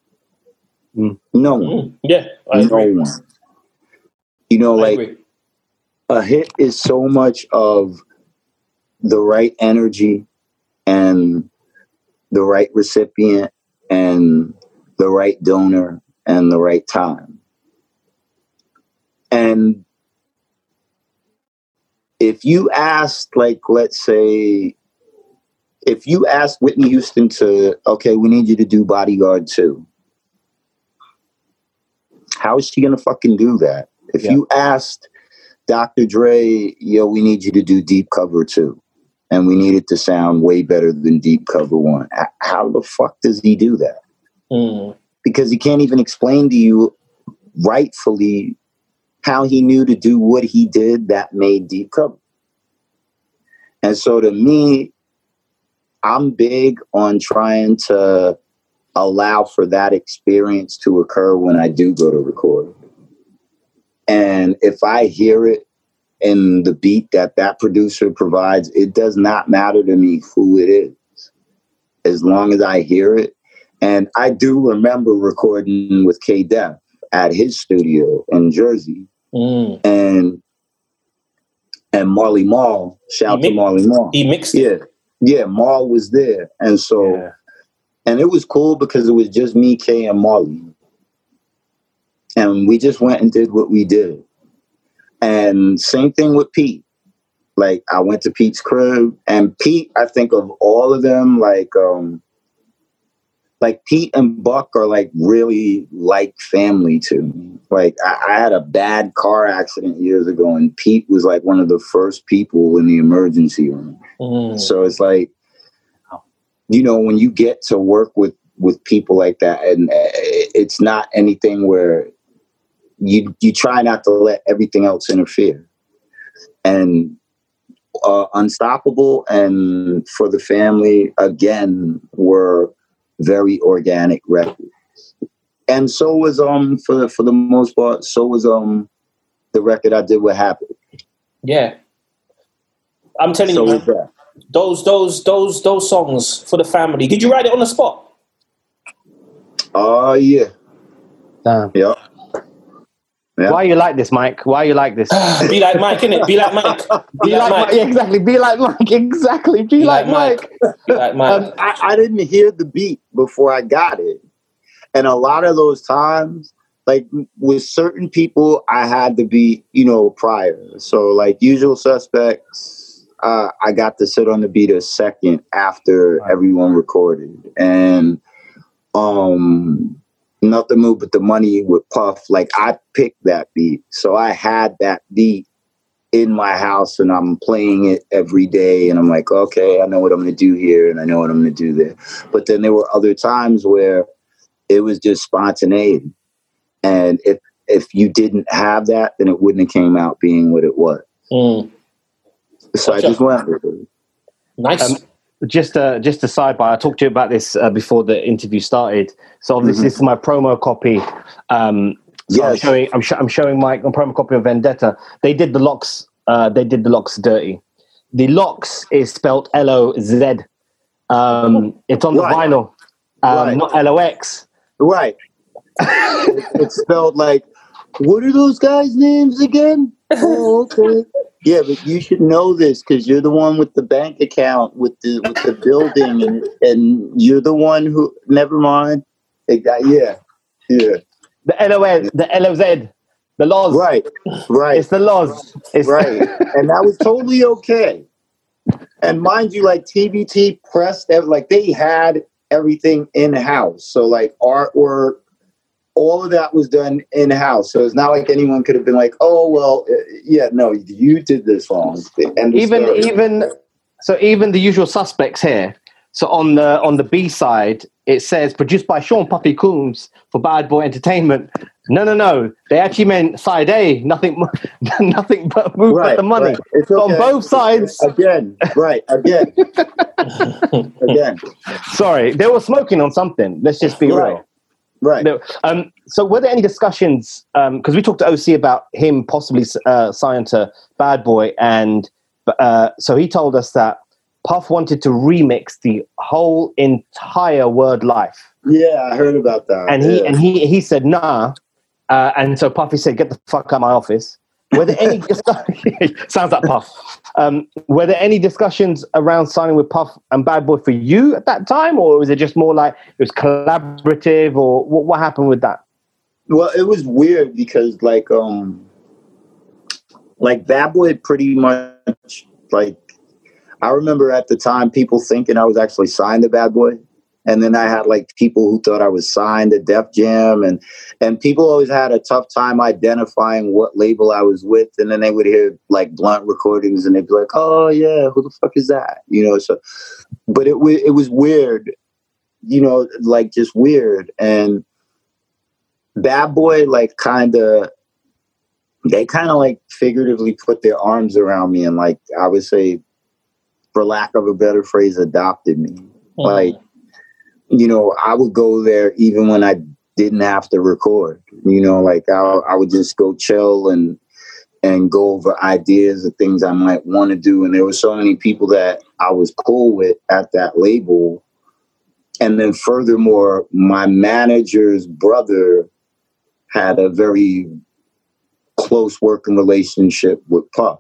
No one. Yeah, I agree. No one. You know, like, a hit is so much of the right energy and the right recipient and the right donor and the right time. And if you asked, like, let's say, if you asked Whitney Houston to, okay, we need you to do Bodyguard 2, how is she going to fucking do that? If you asked Dr. Dre, yo, we need you to do Deep Cover 2, and we need it to sound way better than Deep Cover 1, how the fuck does he do that? Because he can't even explain to you rightfully how he knew to do what he did that made Deep Cover. And so to me, I'm big on trying to allow for that experience to occur when I do go to record. And if I hear it in the beat that producer provides, it does not matter to me who it is, as long as I hear it. And I do remember recording with K Def at his studio in Jersey. And Marley Marl, shout to Marley Marl. He mixed it. Yeah, Marl was there. And so, and it was cool because it was just me, K, and Marley. And we just went and did what we did. And same thing with Pete. Like, I went to Pete's crib, and Pete, I think of all of them, like Pete and Buck are like really like family to me. Like, I had a bad car accident years ago, and Pete was like one of the first people in the emergency room. So it's like, you know, when you get to work with people like that, and it's not anything where you try not to let everything else interfere. And Unstoppable and For the Family, again, were very organic records. And so was for the most part, so was the record I did with Happy. Yeah. I'm telling you, man, those songs, For the Family. Did you write it on the spot? Yeah. Damn. Yeah. Why are you like this, Mike? Why are you like this? Be like Mike, innit? Be like Mike. Be like Mike. Yeah, exactly. Be like Mike. Exactly. Be like Mike. Be like Mike. I didn't hear the beat before I got it. And a lot of those times, like with certain people, I had to be, prior. So like Usual Suspects, I got to sit on the beat a second after everyone recorded. And Nothing More But the Money with Puff, like I picked that beat. So I had that beat in my house and I'm playing it every day. And I'm like, okay, I know what I'm going to do here and I know what I'm going to do there. But then there were other times where it was just spontaneity. And if you didn't have that, then it wouldn't have came out being what it was. So I just went with it. Nice. Just a sidebar. I talked to you about this before the interview started. So obviously this is my promo copy. Yes. I'm showing my promo copy of Vendetta. They did the locks. They did the locks dirty. The locks is spelled LOZ. It's on the vinyl, not LOX. Right. It's spelled like, what are those guys' names again? Oh, okay. Yeah, but you should know this because you're the one with the bank account with the building, and you're the one who. Never mind. Yeah. The LOZ, the laws. Right. It's the laws. Right, and that was totally okay. And mind you, like TBT pressed, like they had everything in house. So like artwork. All of that was done in-house. So it's not like anyone could have been like, oh, well, no, you did this wrong. Even the Usual Suspects here. So on the B-side, it says, produced by Sean Puffy Combs for Bad Boy Entertainment. No. They actually meant side A, nothing but move but the money. Right. It's so okay. On both sides. Again. Sorry, they were smoking on something. Let's just be real. Right. No, so were there any discussions, because we talked to OC about him possibly signing to Bad Boy, and so he told us that Puff wanted to remix the whole entire Word Life. Yeah, I heard about that. And he said, nah. And so Puffy said, get the fuck out of my office. Were there any sounds like Puff. Were there any discussions around signing with Puff and Bad Boy for you at that time, or was it just more like it was collaborative, or what happened with that? Well, it was weird because like Bad Boy pretty much like I remember at the time people thinking I was actually signed to Bad Boy. And then I had like people who thought I was signed to Def Jam, and people always had a tough time identifying what label I was with. And then they would hear like Blunt recordings and they'd be like, oh yeah, who the fuck is that? So, but it was weird, like just weird. And Bad Boy, like they kind of like figuratively put their arms around me and like, I would say, for lack of a better phrase, adopted me. Mm-hmm. Like, I would go there even when I didn't have to record, like I would just go chill and go over ideas of things I might want to do. And there were so many people that I was cool with at that label. And then furthermore, my manager's brother had a very close working relationship with Puff.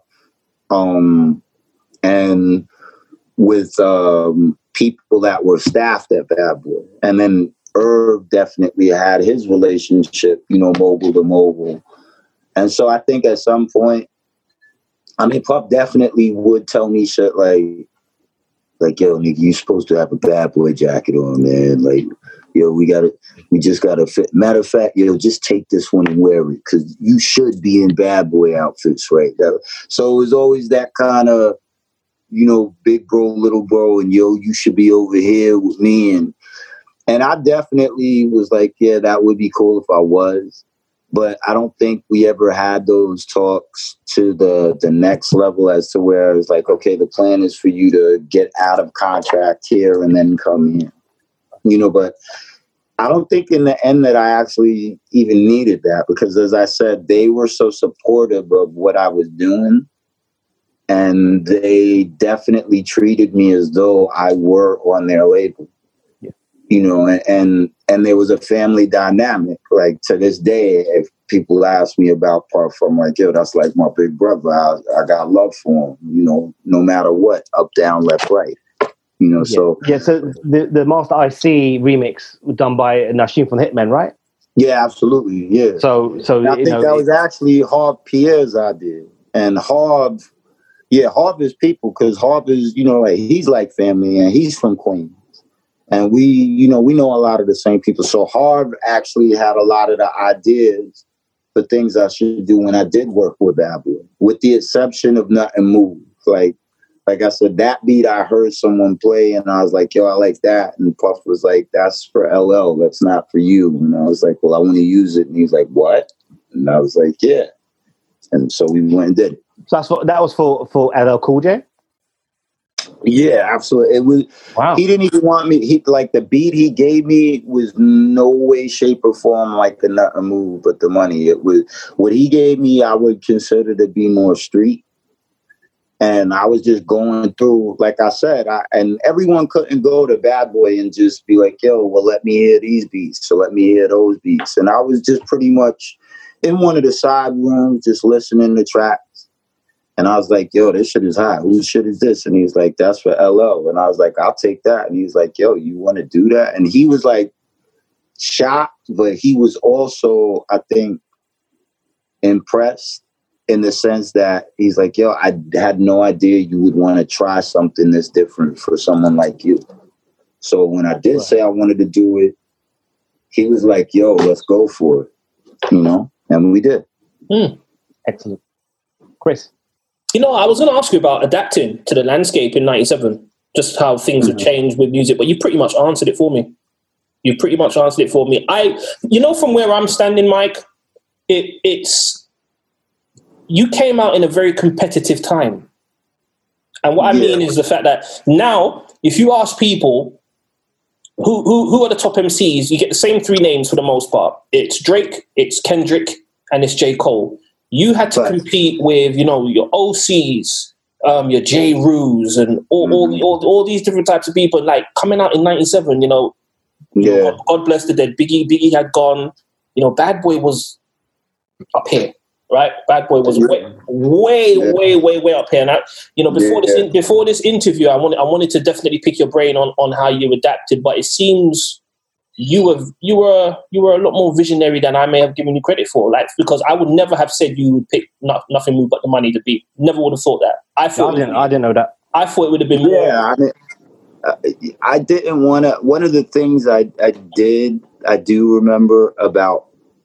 And with people that were staffed at Bad Boy. And then Irv definitely had his relationship, mobile to mobile. And so I think at some point, Puff definitely would tell me shit like, yo, nigga, you supposed to have a Bad Boy jacket on, man. Like, yo, we just gotta fit. Matter of fact, yo, just take this one and wear it, because you should be in Bad Boy outfits, right? So it was always that kind of, big bro, little bro, and yo, you should be over here with me. And I definitely was like, yeah, that would be cool if I was. But I don't think we ever had those talks to the next level as to where it's like, okay, the plan is for you to get out of contract here and then come in. But I don't think in the end that I actually even needed that, because as I said, they were so supportive of what I was doing. And they definitely treated me as though I were on their label, and there was a family dynamic. Like to this day, if people ask me about Puff, I'm like, yo, that's like my big brother. I got love for him, no matter what, up, down, left, right. You know, so the Master IC remix was done by Nashim from Hitman, right? yeah, absolutely, yeah. So I think that was actually Harv Pierre's idea, and Harv is people, because Harv is, you know, like he's like family, and he's from Queens, and we know a lot of the same people. So Harv actually had a lot of the ideas for things I should do when I did work with Bad Boy, with the exception of Nothing Move. Like I said, that beat I heard someone play, and I was like, yo, I like that. And Puff was like, that's for LL, that's not for you. And I was like, well, I want to use it. And he's like, what? And I was like, yeah. And so we went and did it. So that was for LL Cool J? Yeah, absolutely. It was. Wow. He didn't even want me. He, like, the beat he gave me was no way, shape, or form like the Nothing Move, but the money. It was what he gave me. I would consider to be more street. And I was just going through, like I said, and everyone couldn't go to Bad Boy and just be like, yo, well, let me hear these beats, so let me hear those beats. And I was just pretty much in one of the side rooms, just listening to tracks. And I was like, yo, this shit is hot. Whose shit is this? And he's like, that's for LL. And I was like, I'll take that. And he's like, yo, you want to do that? And he was like shocked, but he was also, I think, impressed, in the sense that he's like, yo, I had no idea you would want to try something that's different for someone like you. So when I did say I wanted to do it, he was like, yo, let's go for it, you know? And we did. Excellent. Chris? You know, I was going to ask you about adapting to the landscape in 97, just how things have changed with music, but you pretty much answered it for me. You pretty much answered it for me. You know, from where I'm standing, Mike, it's... You came out in a very competitive time. And what I mean is the fact that now, if you ask people who are the top MCs, you get the same three names for the most part. It's Drake, it's Kendrick, and it's J. Cole. You had to compete with, you know, your OCs, your J. Rues, and all these different types of people. Like, coming out in 97, you know, God bless the dead. Biggie had gone. You know, Bad Boy was up here. Right, Bad Boy was way up here. And you know, before this interview, I wanted to definitely pick your brain on how you adapted. But it seems you were a lot more visionary than I may have given you credit for. Like, because I would never have said you would pick Nothing Move But the Money to beat. Never would have thought that. I didn't know that. I thought it would have been more. Yeah, I didn't want to. One of the things I do remember about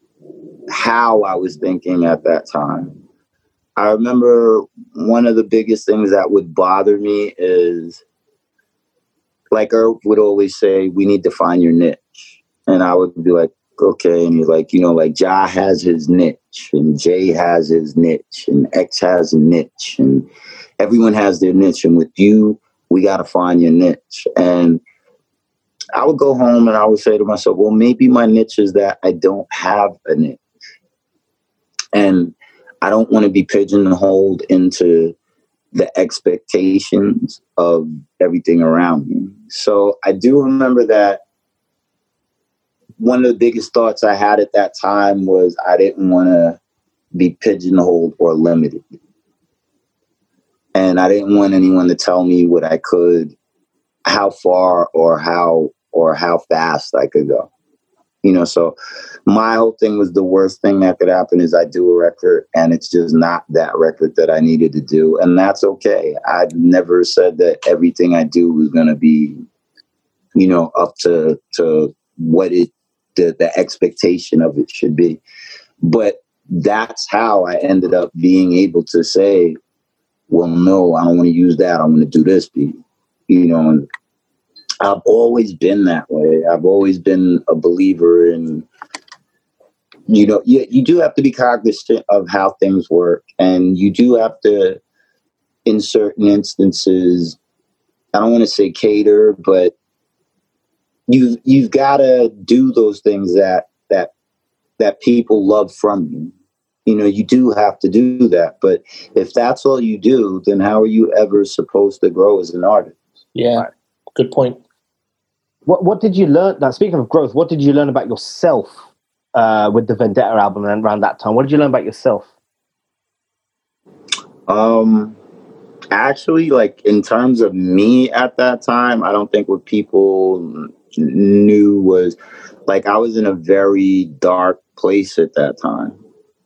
how I was thinking at that time. I remember one of the biggest things that would bother me is, like Earth would always say, we need to find your niche. And I would be like, okay. And he's like, you know, like Ja has his niche, and Jay has his niche, and X has a niche, and everyone has their niche. And with you, we got to find your niche. And I would go home and I would say to myself, well, maybe my niche is that I don't have a niche. And I don't want to be pigeonholed into the expectations of everything around me. So I do remember that one of the biggest thoughts I had at that time was I didn't want to be pigeonholed or limited. And I didn't want anyone to tell me what I could, how far or how fast I could go. You know, so my whole thing was the worst thing that could happen is I do a record and it's just not that record that I needed to do. And that's okay. I've never said that everything I do was going to be, you know, up to what the expectation of it should be. But that's how I ended up being able to say, well, no, I don't want to use that. I want to do this beat, you know, and I've always been that way. I've always been a believer in, you know, you do have to be cognizant of how things work. And you do have to, in certain instances, I don't want to say cater, but you've got to do those things that people love from you. You know, you do have to do that. But if that's all you do, then how are you ever supposed to grow as an artist? Yeah, right. Good point. What did you learn? Now, speaking of growth, what did you learn about yourself with the Vendetta album and around that time? What did you learn about yourself? Actually, like in terms of me at that time, I don't think what people knew was like I was in a very dark place at that time.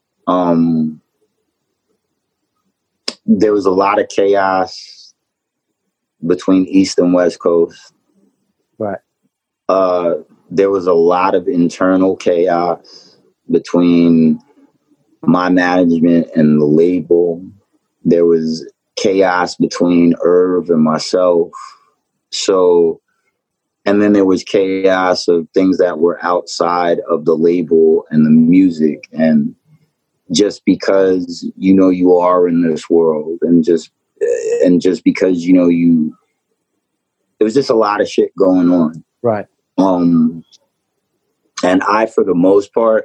There was a lot of chaos between East and West Coast. Right. There was a lot of internal chaos between my management and the label. There was chaos between Irv and myself. So, and then there was chaos of things that were outside of the label and the music. And just because, you know, you are in this world and just because, you know, there was just a lot of shit going on. Right. And I, for the most part,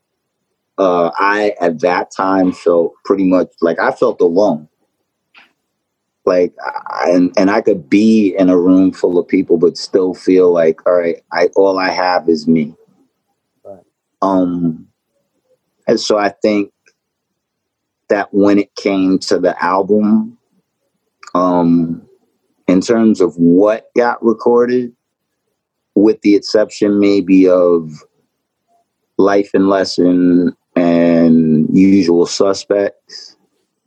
I at that time felt pretty much like I felt alone. Like, and I could be in a room full of people, but still feel like, all right, all I have is me. Right. And so I think that when it came to the album, in terms of what got recorded, with the exception maybe of Life and Lesson and Usual Suspects,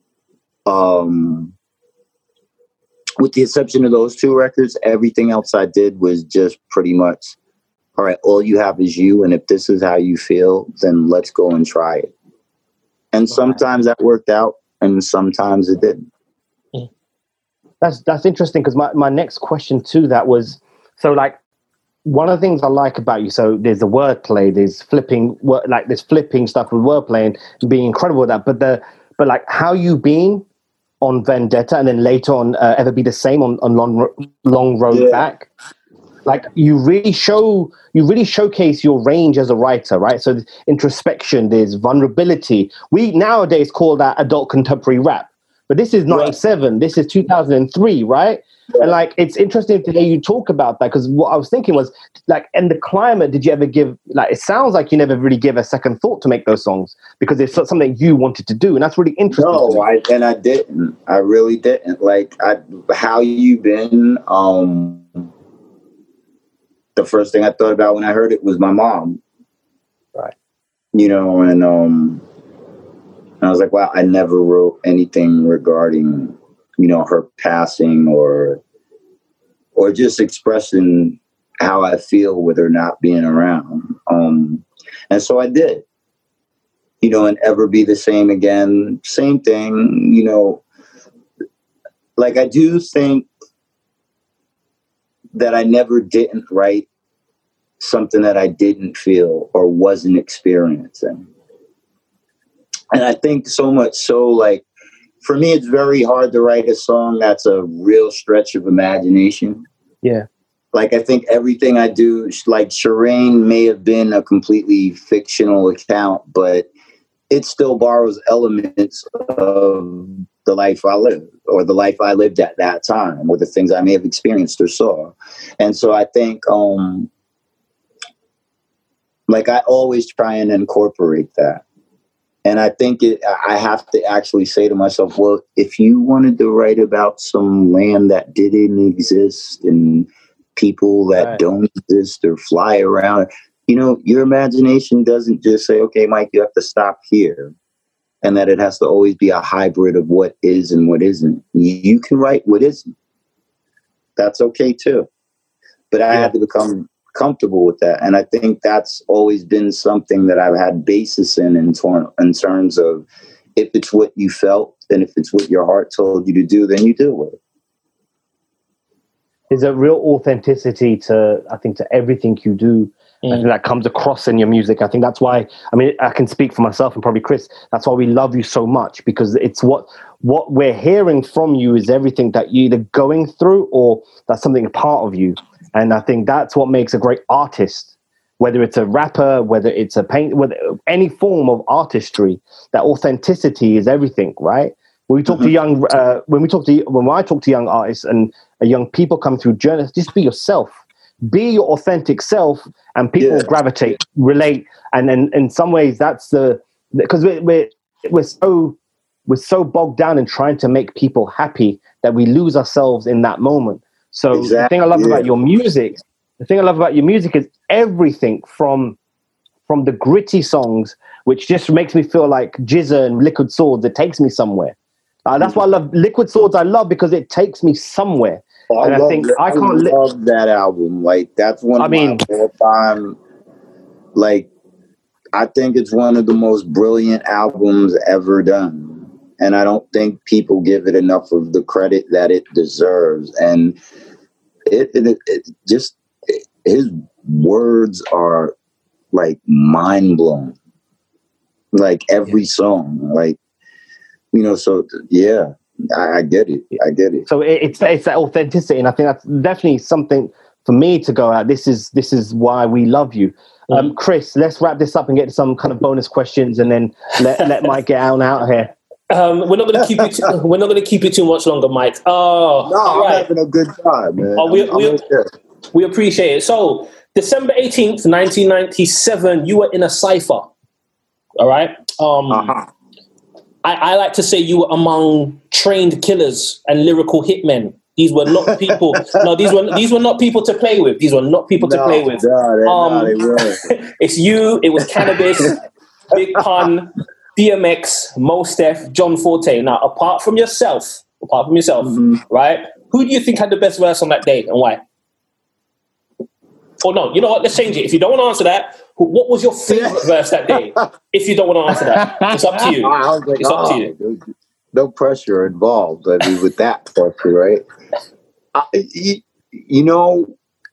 with the exception of those two records, everything else I did was just pretty much, all right, all you have is you. And if this is how you feel, then let's go and try it. And sometimes that worked out and sometimes it didn't. That's interesting, because my next question to that was, so like, one of the things I like about you, so there's the wordplay, there's flipping stuff with wordplay and being incredible with that, but like how you been on Vendetta and then later on Ever Be the Same on Long Road Back, like you really showcase your range as a writer, right? So there's introspection, there's vulnerability. We nowadays call that adult contemporary rap. But this is 97, this is 2003, right? Yeah. And like, it's interesting to hear you talk about that, because what I was thinking was, like, in the climate, did you ever give, like, it sounds like you never really give a second thought to make those songs because it's something you wanted to do. And that's really interesting. No, I didn't. I really didn't. Like, How You Been, the first thing I thought about when I heard it was my mom. Right. You know, and I was like, wow, I never wrote anything regarding, you know, her passing or just expressing how I feel with her not being around. And so I did, you know, and Ever Be the Same Again, same thing, you know, like I do think that I never didn't write something that I didn't feel or wasn't experiencing. And I think so much so, like, for me, it's very hard to write a song that's a real stretch of imagination. Yeah. Like, I think everything I do, like Shireen may have been a completely fictional account, but it still borrows elements of the life I lived or the life I lived at that time or the things I may have experienced or saw. And so I think, like, I always try and incorporate that. And I think I have to actually say to myself, well, if you wanted to write about some land that didn't exist and people that don't exist or fly around, you know, your imagination doesn't just say, okay, Mike, you have to stop here. And that it has to always be a hybrid of what is and what isn't. You can write what isn't. That's okay too. But I had to become comfortable with that. And I think that's always been something that I've had basis in terms of, if it's what you felt and if it's what your heart told you to do, then you do it. There's a real authenticity to everything you do. I think that comes across in your music. I think that's why, I mean, I can speak for myself and probably Chris, that's why we love you so much, because it's what we're hearing from you is everything that you're either going through or that's something a part of you. And I think that's what makes a great artist, whether it's a rapper, whether it's a paint, whether any form of artistry, that authenticity is everything, right? When we talk to when I talk to young artists and young people come through journeys, just be yourself, be your authentic self, and people gravitate, relate. And then in some ways that's because we're we're so bogged down in trying to make people happy that we lose ourselves in that moment. So the thing I love about your music, is everything from the gritty songs, which just makes me feel like Jizza and Liquid Swords. It takes me somewhere. That's why I love Liquid Swords. I love because it takes me somewhere. And I love that album. Like, that's one of my all-time. Like, I think it's one of the most brilliant albums ever done. And I don't think people give it enough of the credit that it deserves. And his words are like mind blowing. Like every song, like, you know, so yeah, I get it. I get it. So it's that authenticity. And I think that's definitely something for me to go out. This is why we love you. Chris, let's wrap this up and get to some kind of bonus questions, and then let Mike get out here. We're not going to keep you. We're not going to keep you too much longer, Mike. I'm having a good time, man. We appreciate it. So, December 18th, 1997, you were in a cipher. All right. I like to say you were among trained killers and lyrical hitmen. These were not people. These were not people to play with. These were not people to play with. They weren't. It's you. It was Cannabis, Big Pun, DMX, Mos Def, John Forte. Now, apart from yourself, right? Who do you think had the best verse on that day, and why? Oh no, you know what? Let's change it. If you don't want to answer that, what was your favorite verse that day? If you don't want to answer that, it's up to you. It's up to you. No pressure involved. I mean, with that pressure, right? You know,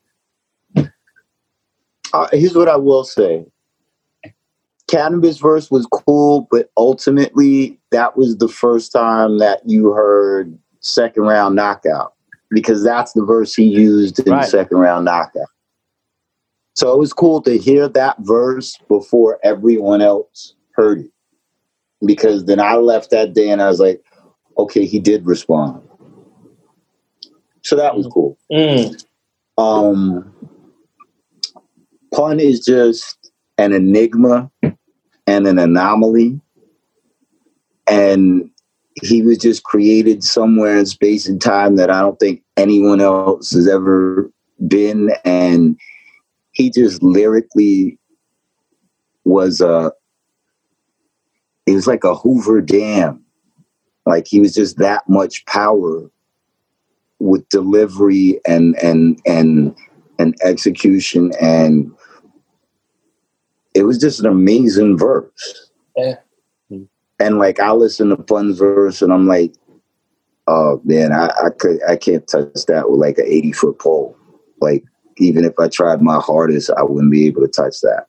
here's what I will say. Cannabis verse was cool, but ultimately that was the first time that you heard Second Round Knockout, because that's the verse he used in Second Round Knockout. So it was cool to hear that verse before everyone else heard it, because then I left that day and I was like, okay, he did respond. So that was cool. Pun is just an enigma and an anomaly. And he was just created somewhere in space and time that I don't think anyone else has ever been. And he just lyrically was it was like a Hoover Dam. Like, he was just that much power with delivery and execution, and it was just an amazing verse. Yeah. And like, I listen to Pun's verse and I'm like, oh man, I can't touch that with like an 80-foot pole. Like, even if I tried my hardest, I wouldn't be able to touch that.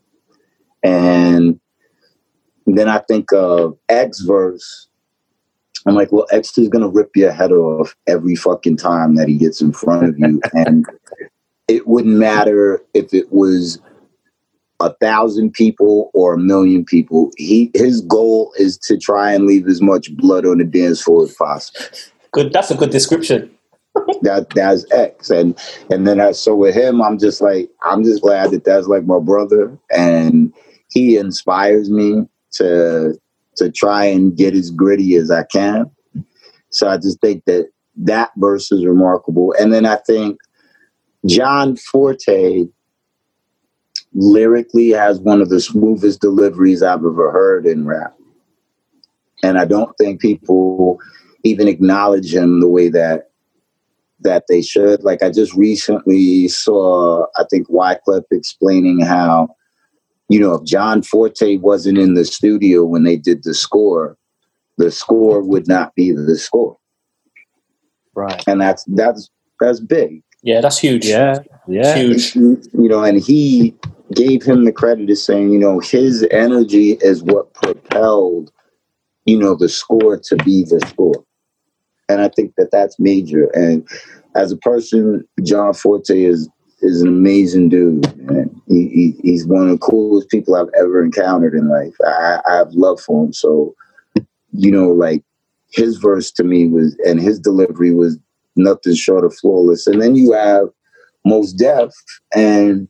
And then I think of X verse. I'm like, well, X is going to rip your head off every fucking time that he gets in front of you. And it wouldn't matter if it was 1,000 people or 1 million people. His goal is to try and leave as much blood on the dance floor as possible. Good. That's a good description. That's X. And then so with him, I'm just glad that that's like my brother, and he inspires me to try and get as gritty as I can. So I just think that verse is remarkable. And then I think John Forte lyrically has one of the smoothest deliveries I've ever heard in rap. And I don't think people even acknowledge him the way that they should. Like, I just recently saw, I think, Wyclef explaining how, you know, if John Forte wasn't in the studio when they did the score would not be the score. Right. And that's big. Yeah, that's huge. Yeah. Huge. You know, and he gave him the credit of saying, you know, his energy is what propelled, you know, the score to be the score. And I think that's major. And as a person, John Forte is an amazing dude. And he's one of the coolest people I've ever encountered in life. I have love for him. So, you know, like, his verse to me and his delivery was nothing short of flawless. And then you have Mos Def, and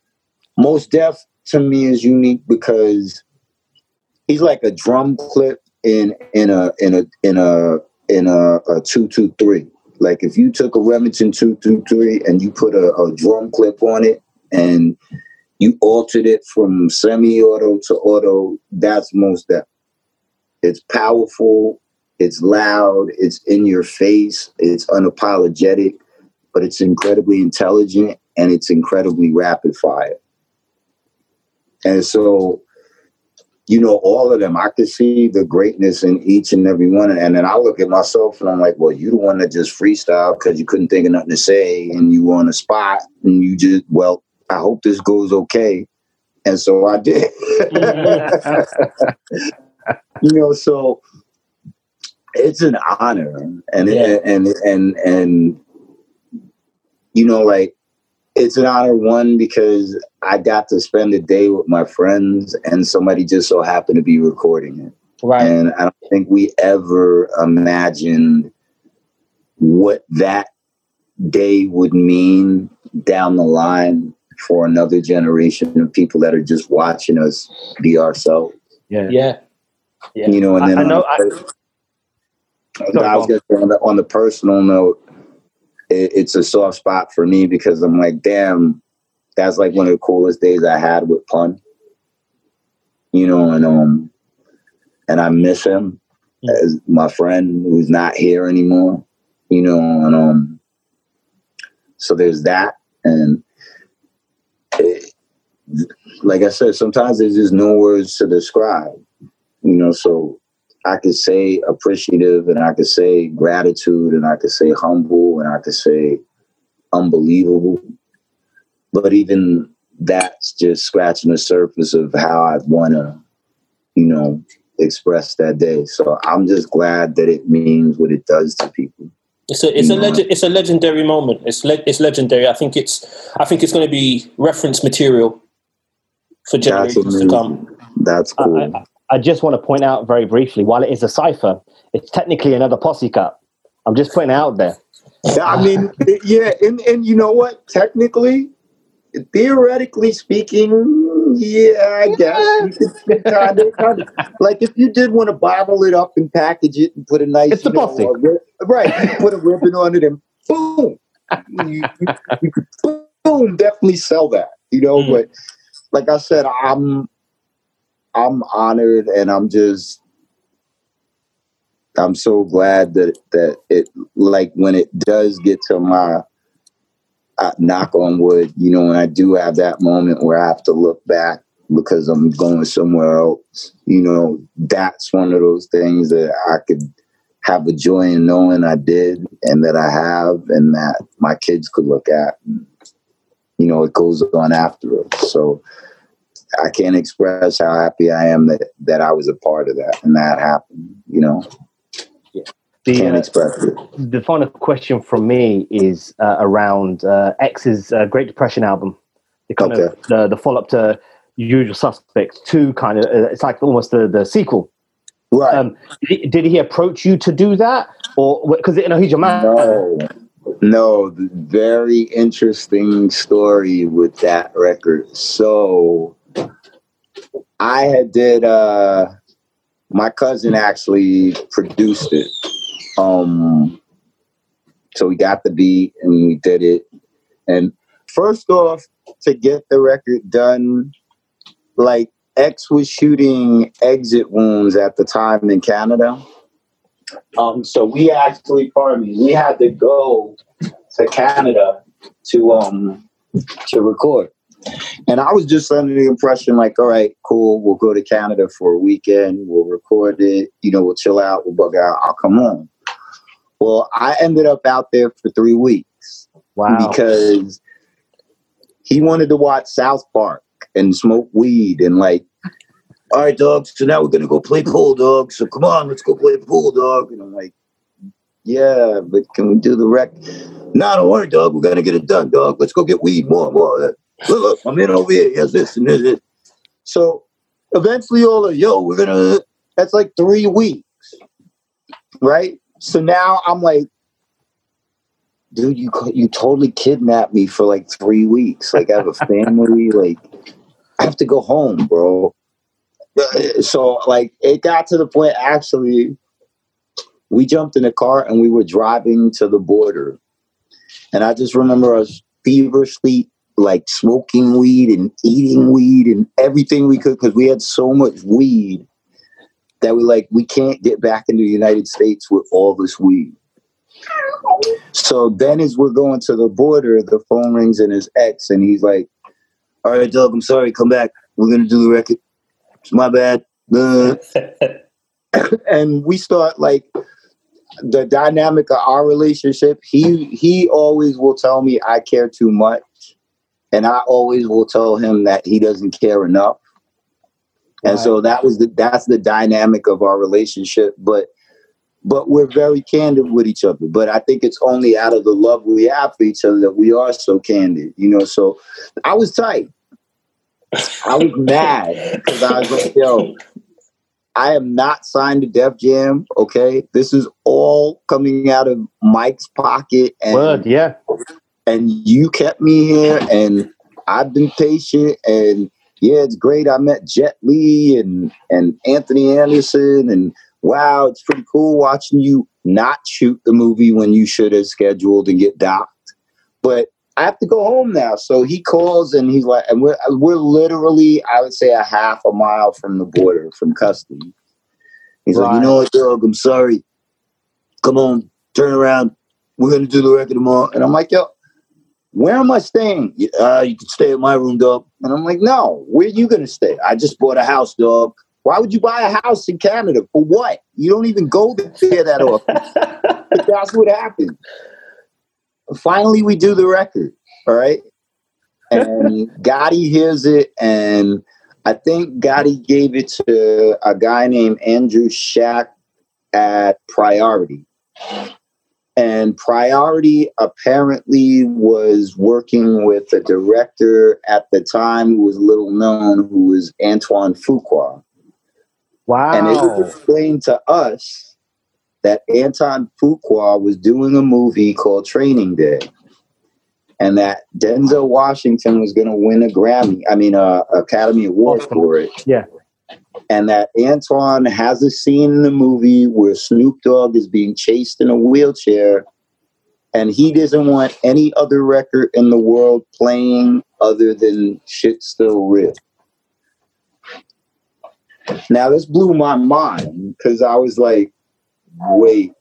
Mos Def to me is unique because he's like a drum clip in a 223. Like if you took a Remington 223 and you put a drum clip on it and you altered it from semi-auto to auto, that's Mos Def. It's powerful, it's loud, it's in your face, it's unapologetic, but it's incredibly intelligent and it's incredibly rapid fire. And so, you know, all of them, I could see the greatness in each and every one. And then I look at myself and I'm like, well, you the one that just freestyle because you couldn't think of nothing to say and you were on the spot and you just, well, I hope this goes okay. And so I did. You know, so it's an honor. And you know, like, it's an honor, one, because I got to spend a day with my friends and somebody just so happened to be recording it. Right. And I don't think we ever imagined what that day would mean down the line for another generation of people that are just watching us be ourselves. Yeah. You know, and then I was going to say on the personal note, it's a soft spot for me because I'm like, damn, that's like one of the coolest days I had with Pun. You know, and I miss him as my friend who's not here anymore. You know, and so there's that, and like I said, sometimes there's just no words to describe. You know, so I could say appreciative and I could say gratitude and I could say humble and I could say unbelievable. But even that's just scratching the surface of how I'd want to, you know, express that day. So I'm just glad that it means what it does to people. It's a legendary moment. It's legendary. I think it's going to be reference material for generations to come. That's cool. I just want to point out very briefly, while it is a cipher, it's technically another posse cut. I'm just putting it out there. I mean, yeah, and you know what? Technically, theoretically speaking, yeah, I guess you could kind of like if you did want to bottle it up and package it and put a nice, it's the posse, right? Put a ribbon on it and boom, you could boom, definitely sell that, you know. But like I said, I'm honored and I'm so glad that it, like when it does get to my knock on wood, you know, when I do have that moment where I have to look back because I'm going somewhere else, you know, that's one of those things that I could have a joy in knowing I did and that I have and that my kids could look at. And, you know, it goes on afterwards. So I can't express how happy I am that I was a part of that and that happened, you know. Can't express it. The final question from me is around X's Great Depression album. The kind of the follow-up to Usual Suspects 2 kind of, it's like almost the sequel. Right. Did he approach you to do that? Or, because, you know, he's your man. No, very interesting story with that record. So I did, my cousin actually produced it. So we got the beat and we did it. And first off, to get the record done, like X was shooting Exit Wounds at the time in Canada. So we actually, we had to go to Canada to record. And I was just under the impression like, all right, cool, we'll go to Canada for a weekend, we'll record it, you know, we'll chill out, we'll bug out, I'll come home. Well, I ended up out there for 3 weeks. Wow. Because he wanted to watch South Park and smoke weed and like, all right, dog, so now we're going to go play pool, dog. So come on, let's go play pool, dog. And I'm like, yeah, but can we do the rec? No, don't worry, dog. We're going to get it done, dog. Let's go get weed more. Look, I'm in over here. Yes, this and this. So eventually that's like 3 weeks, right? So now I'm like, dude, you totally kidnapped me for like 3 weeks. Like I have a family, like I have to go home, bro. So like it got to the point, actually, we jumped in the car and we were driving to the border. And I just remember us feverishly like smoking weed and eating weed and everything we could, because we had so much weed that we can't get back into the United States with all this weed. So then as we're going to the border, the phone rings in his ex and he's like, all right, Doug, I'm sorry, come back. We're going to do the record. It's my bad. And we start like the dynamic of our relationship. He always will tell me I care too much. And I always will tell him that he doesn't care enough. And so that's the dynamic of our relationship. But we're very candid with each other. But I think it's only out of the love we have for each other that we are so candid, you know. So I was tight. I was mad because I was like, yo, I am not signed to Def Jam, okay? This is all coming out of Mike's pocket. And, Word, yeah. And you kept me here, and I've been patient, and yeah, it's great. I met Jet Li and Anthony Anderson, and wow, it's pretty cool watching you not shoot the movie when you should have scheduled and get docked. But I have to go home now. So he calls and he's like, and we're literally, I would say, a half a mile from the border, from custody. He's like, you know what, Doug, I'm sorry. Come on, turn around. We're going to do the record tomorrow. And I'm like, yo, where am I staying? You can stay at my room, dog. And I'm like, no, where are you going to stay? I just bought a house, dog. Why would you buy a house in Canada? For what? You don't even go there that often. But that's what happened. Finally, we do the record, all right? And Gotti hears it, and I think Gotti gave it to a guy named Andrew Shack at Priority. And Priority apparently was working with a director at the time who was little known, who was Antoine Fuqua. Wow. And it was explained to us that Antoine Fuqua was doing a movie called Training Day, and that Denzel Washington was going to win Academy Award for it. Yeah. And that Antoine has a scene in the movie where Snoop Dogg is being chased in a wheelchair, and he doesn't want any other record in the world playing other than Shit's Still Real. Now, this blew my mind because I was like, wait,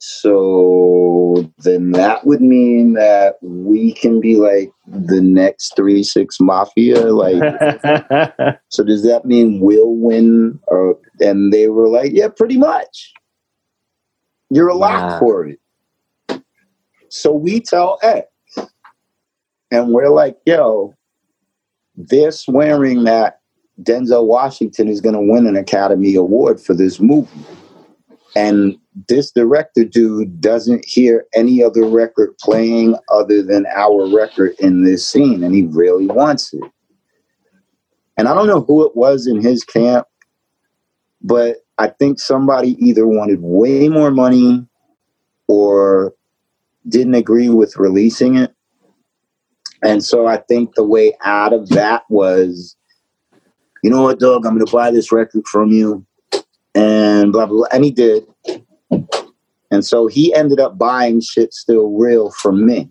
so then that would mean that we can be like the next 3 6 Mafia? Like, so does that mean we'll win? And they were like, yeah, pretty much. You're a lock for it. So we tell X, and we're like, yo, they're swearing that Denzel Washington is going to win an Academy Award for this movie. And this director dude doesn't hear any other record playing other than our record in this scene, and he really wants it. And I don't know who it was in his camp, but I think somebody either wanted way more money or didn't agree with releasing it. And so I think the way out of that was, you know what, Doug, I'm going to buy this record from you, and blah, blah, blah. And he did. And so he ended up buying Shit Still Real from me.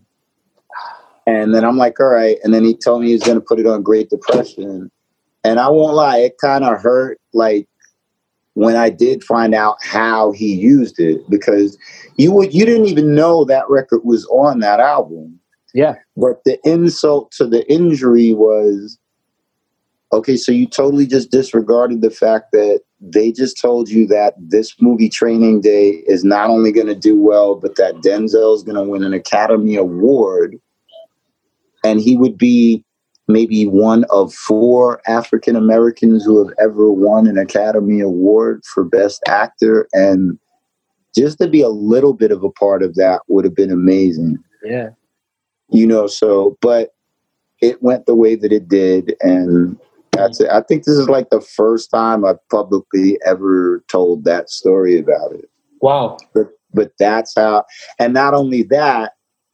And then I'm like, all right. And then he told me he was going to put it on Great Depression. And I won't lie, it kind of hurt, like, when I did find out how he used it, because you didn't even know that record was on that album. Yeah. But the insult to the injury was, okay, so you totally just disregarded the fact that they just told you that this movie Training Day is not only going to do well, but that Denzel is going to win an Academy Award, and he would be maybe one of 4 African Americans who have ever won an Academy Award for Best Actor. And just to be a little bit of a part of that would have been amazing. Yeah. You know, so, but it went the way that it did. And that's it. I think this is like the first time I've publicly ever told that story about it. Wow. But that's how, and not only that,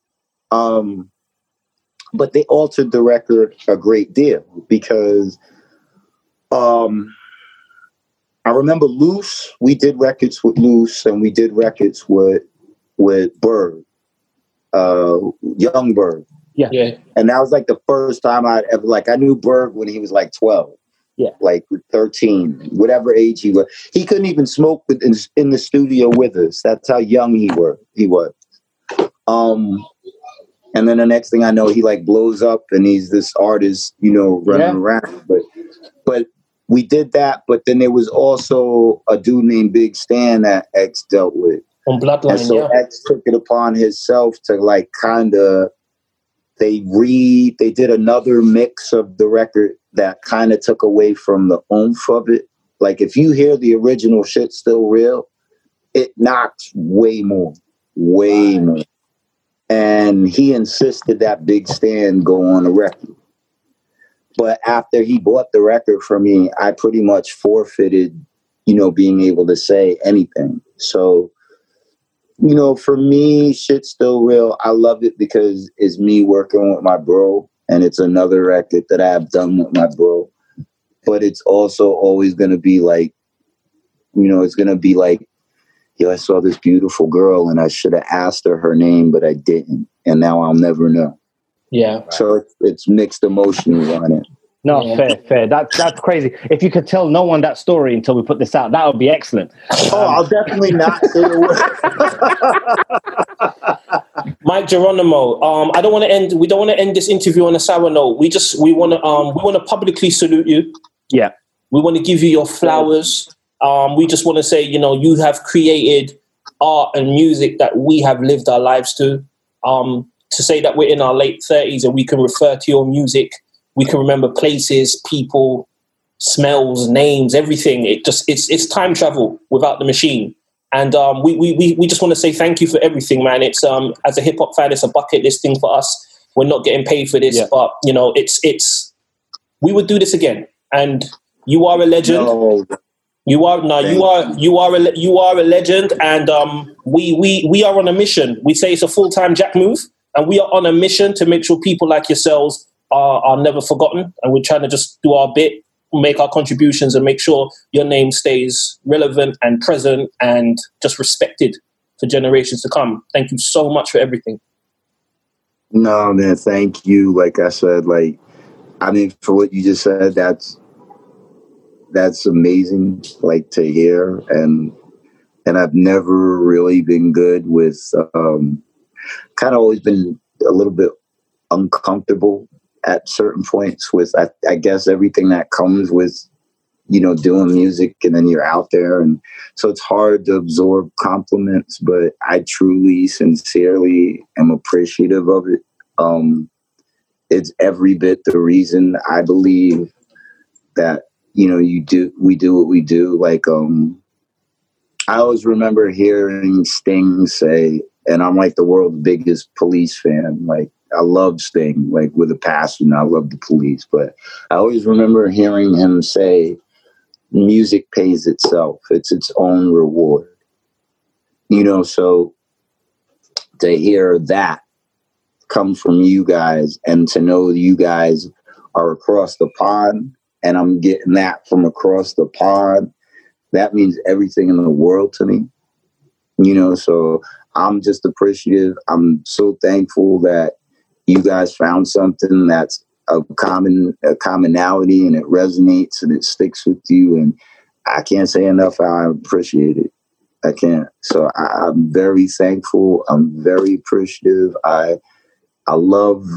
but they altered the record a great deal because I remember Loose. We did records with Loose, and we did records with Berg, Young Berg. Yeah. And that was like the first time I'd ever, like, I knew Berg when he was like 12. Yeah. Like 13, whatever age he was. He couldn't even smoke in the studio with us. That's how young he was. And then the next thing I know, he like blows up and he's this artist, you know, running around. But we did that. But then there was also a dude named Big Stan that X dealt with. On Bloodline, and so X took it upon himself to like kind of, they did another mix of the record that kind of took away from the oomph of it. Like if you hear the original shit Still Real, it knocks way more. And he insisted that Big Stan go on the record. But after he bought the record from me, I pretty much forfeited, you know, being able to say anything. So, you know, for me, Shit's Still Real. I love it because it's me working with my bro, and it's another record that I've done with my bro. But it's also always going to be like, you know, it's going to be like, yo, I saw this beautiful girl and I should have asked her name, but I didn't. And now I'll never know. Yeah. So it's mixed emotions on it. No, fair. That's crazy. If you could tell no one that story until we put this out, that would be excellent. I'll definitely not say a word. Mike Geronimo, we don't want to end this interview on a sour note. We want to publicly salute you. Yeah. We want to give you your flowers. We just want to say, you know, you have created art and music that we have lived our lives to. To say that we're in our late 30s and we can refer to your music, we can remember places, people, smells, names, everything. It's time travel without the machine. And we just want to say thank you for everything, man. It's as a hip hop fan, it's a bucket list thing for us. We're not getting paid for this, but you know, we would do this again. And you are a legend. No. You are a legend, and we are on a mission. We say it's a full-time Jack move, and we are on a mission to make sure people like yourselves are never forgotten. And we're trying to just do our bit, make our contributions, and make sure your name stays relevant and present and just respected for generations to come. Thank you so much for everything. No, man, thank you. Like I said, for what you just said, that's amazing, like, to hear. And I've never really been good with, kind of always been a little bit uncomfortable at certain points with, I guess, everything that comes with, you know, doing music, and then you're out there. And so it's hard to absorb compliments, but I truly, sincerely am appreciative of it. It's every bit the reason I believe that, you know, we do what we do. Like, I always remember hearing Sting say, and I'm like the world's biggest Police fan. Like, I love Sting, like, with a passion. I love the Police, but I always remember hearing him say, music pays itself. It's its own reward. You know, so to hear that come from you guys, and to know you guys are across the pond, and I'm getting that from across the pond, that means everything in the world to me. You know, so I'm just appreciative. I'm so thankful that you guys found something that's a commonality, and it resonates and it sticks with you. And I can't say enough how I appreciate it. I can't. So I'm very thankful. I'm very appreciative. I love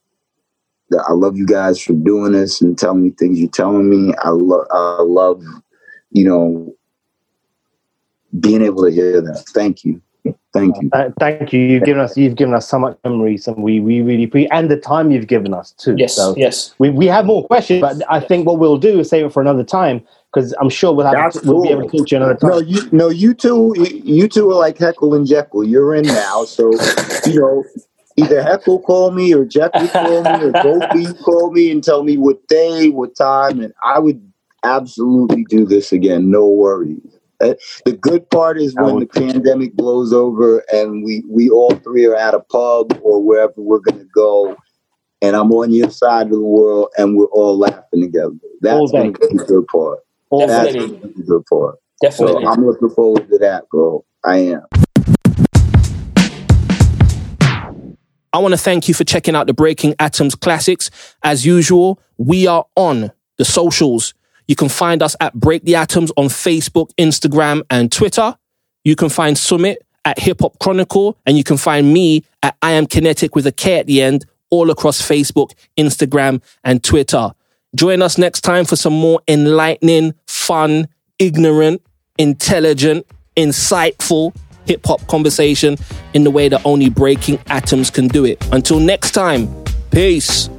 you guys for doing this and telling me things you're telling me. I love, you know, being able to hear that. Thank you. Thank you. Thank you. You've given us so much memories, and we really appreciate, and the time you've given us too. Yes, so yes. We have more questions, but I think what we'll do is save it for another time, because I'm sure we'll be able to talk to you another time. You two are like Heckle and Jekyll. You're in now, so you know, either Heckle call me or Jekyll call me or both of you call me and tell me what day, what time, and I would absolutely do this again. No worries. The good part is when the pandemic blows over and we all three are at a pub or wherever we're going to go, and I'm on your side of the world and we're all laughing together. That's going to be the good part. Awesome. That's Definitely. what I'm looking for. Definitely. So I'm looking forward to that, bro. I am. I want to thank you for checking out the Breaking Atoms Classics. As usual, we are on the socials. You can find us at Break the Atoms on Facebook, Instagram, and Twitter. You can find Summit at Hip Hop Chronicle, and you can find me at I Am Kinetic with a K at the end, all across Facebook, Instagram, and Twitter. Join us next time for some more enlightening, fun, ignorant, intelligent, insightful hip-hop conversation in the way that only Breaking Atoms can do it. Until next time, peace.